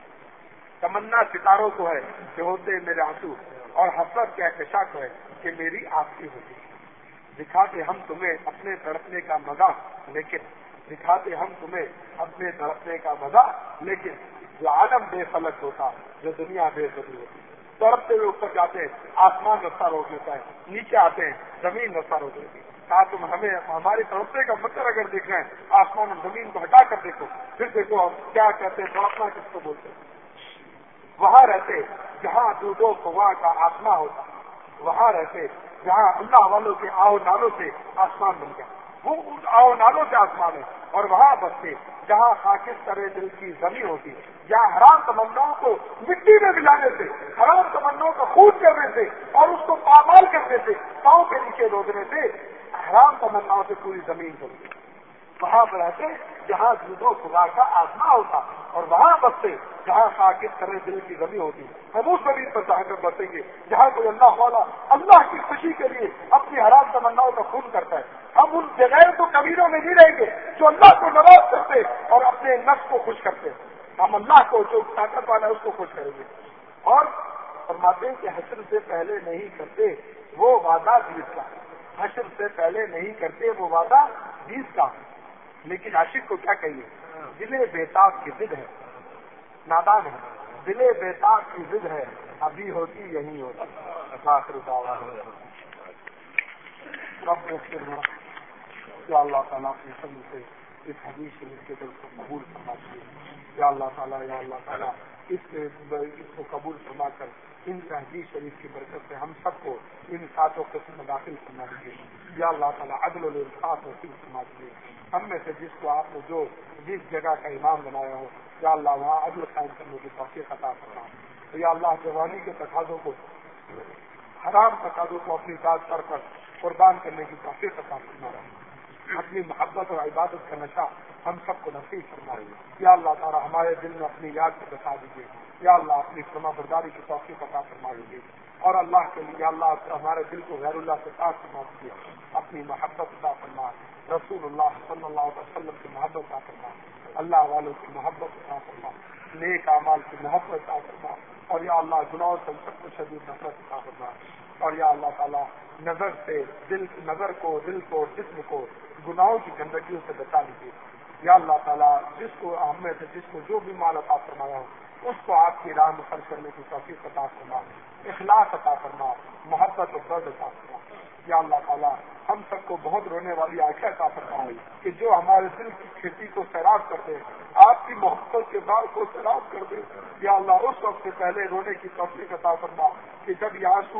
تمنا ستاروں کو ہے کہ ہوتے میرے آنسو، اور حسرت کے احتساب کو ہے کہ میری آنکھیں ہوتی. دکھاتے ہم تمہیں اپنے تڑپنے کا مزہ، لیکن دکھاتے ہم تمہیں اپنے تڑپنے کا مزہ، لیکن جو عالم بے فلک ہوتا، جو دنیا بے فلک ہوتی. تڑپتے ہوئے اوپر جاتے ہیں آسمان رستہ روک لیتا ہے، نیچے آتے ہیں زمین رستہ روک لیتی ہے. کہا تم ہمیں ہماری تڑپنے کا مطلب اگر دیکھ رہے ہیں آسمان اور زمین کو ہٹا کر دیکھو، پھر دیکھو ہم کیا کہتے ہیں، تڑپنا کس کو بولتے ہیں. وہاں رہتے جہاں دودھ و فواں کا آسمان ہوتا، وہاں رہتے جہاں اللہ والوں کے آؤ نالوں سے آسمان بن گیا، وہ ان آؤ نالوں سے آسمان ہے. اور وہاں بستے جہاں خاکس کرے دل کی زمین ہوتی، جہاں حرام تمناؤں کو مٹی میں ملانے سے، حرام تمناؤں کا خون کرنے سے اور اس کو پامال کرنے سے، پاؤں کے نیچے روکنے سے حرام تمناؤں سے پوری زمین ہوتی. وہاں پر رہتے جہاں دودھ و خدا کا آسمان ہوتا، اور وہاں بستے جہاں خاکس کرے دل کی زمین ہوتی. ہم اس زمین پر جہاں کر بسیں گے جہاں کوئی اللہ والا اللہ کی خوشی کے لیے اپنی حرام تمناؤں کا خون کرتا ہے. ہم ان جگہ تو کبیروں میں نہیں رہیں گے جو اللہ کو نواز کرتے اور اپنے نفس کو خوش کرتے. ہم اللہ کو جو طاقت والا ہے اس کو خوش کریں گے. اور فرماتے ہیں کہ حشر سے پہلے نہیں کرتے وہ وعدہ 20 کا، حشر سے پہلے نہیں کرتے وہ وعدہ 20 کا. لیکن عاشق کو کیا کہیے، دل بیتاب کی ضد ہے، نادان ہے. دل بیتاب کی ضد ہے، ابھی ہوتی یہی ہوتی. آخر دعوانا رب اغفر لنا یا اللہ تعالیٰ اپنے فضل سے اس حدیث شریف کے دل کو قبول فرما دیجیے یا اللہ تعالیٰ اس کو قبول فرما کر ان حدیث شریف کی برکت سے ہم سب کو ان ساتوں قسم میں داخل فرما دیجیے یا اللہ تعالیٰ عدل و انصاف نصیب فرما دیجیے ہم میں سے جس کو آپ نے جو جس جگہ کا امام بنایا ہو یا اللہ وہاں عدل قائم کرنے کی توفیق عطا فرما یا اللہ جوانی کے تقاضوں کو حرام تقاضوں کو اپنی ذات پر قربان کرنے کی توفیق عطا فرما اپنی محبت اور عبادت کا نشہ ہم سب کو نصیب فرمائے یا اللہ تعالیٰ ہمارے دل میں اپنی یاد کو بتا دیجیے یا اللہ اپنی فرما برداری کی توفیق عطا فرما دیجیے اور اللہ کے لیے اللہ ہمارے دل کو غیر اللہ سے پاک فرما دیجیے اپنی محبت عطا فرما رسول اللہ صلی اللہ علیہ وسلم کی محبت عطا فرما اللہ والوں کی محبت عطا فرما نیک اعمال کی محبت عطا فرما اور یا اللہ گناہوں سے سب کو شدید نفرت عطا فرما اور یا اللہ تعالیٰ نظر سے نظر کو دل کو جسم کو گناہوں کی گندگیوں سے بچا لیجیے یا اللہ تعالیٰ جس کو ہم میں سے جس کو جو بھی مال عطا فرمایا ہو اس کو آپ کی راہ میں خرچ کرنے کی توفیق عطا فرما اخلاص عطا فرما محبت اور درد عطا فرما یا اللہ تعالیٰ ہم سب کو بہت رونے والی آنکھیں عطا فرمائے کہ جو ہمارے دل کی کھیتی کو سیراب کر دے آپ کی محبت کے بال کو سیراب کر دے یا اللہ اس وقت سے پہلے رونے کی توفیق عطا فرما کہ جب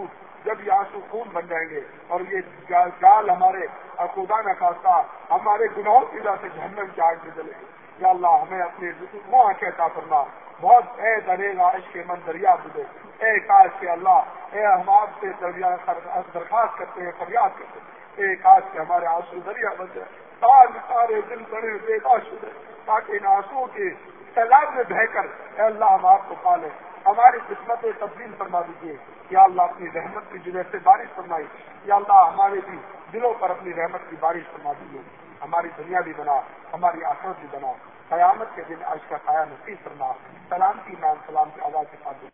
یہ آنسو خون بن جائیں گے اور یہ گال ہمارے خدا نہ خاصہ ہمارے گناہوں کی وجہ سے جہنم کی آگ میں جلے گی یا اللہ ہمیں اپنے وہ آنکھیں عطا فرما بہت اے دریغا عشق من دریا بدے اے کاش کے اللہ اے ہم آپ سے درخواست کرتے ہیں فریاد کرتے ہیں اے کاش کے ہمارے آنسو دریا بن جائے سارے دل بڑے بے کاش ہو جائے تاکہ ان آنسو کے سیلاب میں بہ کر اے اللہ ہم آپ کو پالیں ہماری قسمت تبدیل فرما دیجیے یا اللہ اپنی رحمت کی جگہ سے بارش فرمائی یا اللہ ہمارے بھی دلوں پر اپنی رحمت کی بارش فرما دیجیے ہماری دنیا بھی بنا ہماری آخرت بھی بنا قیامت کے دن عرش کا سایہ نصیب فرما سلام کی نام سلام کی آواز کے ساتھ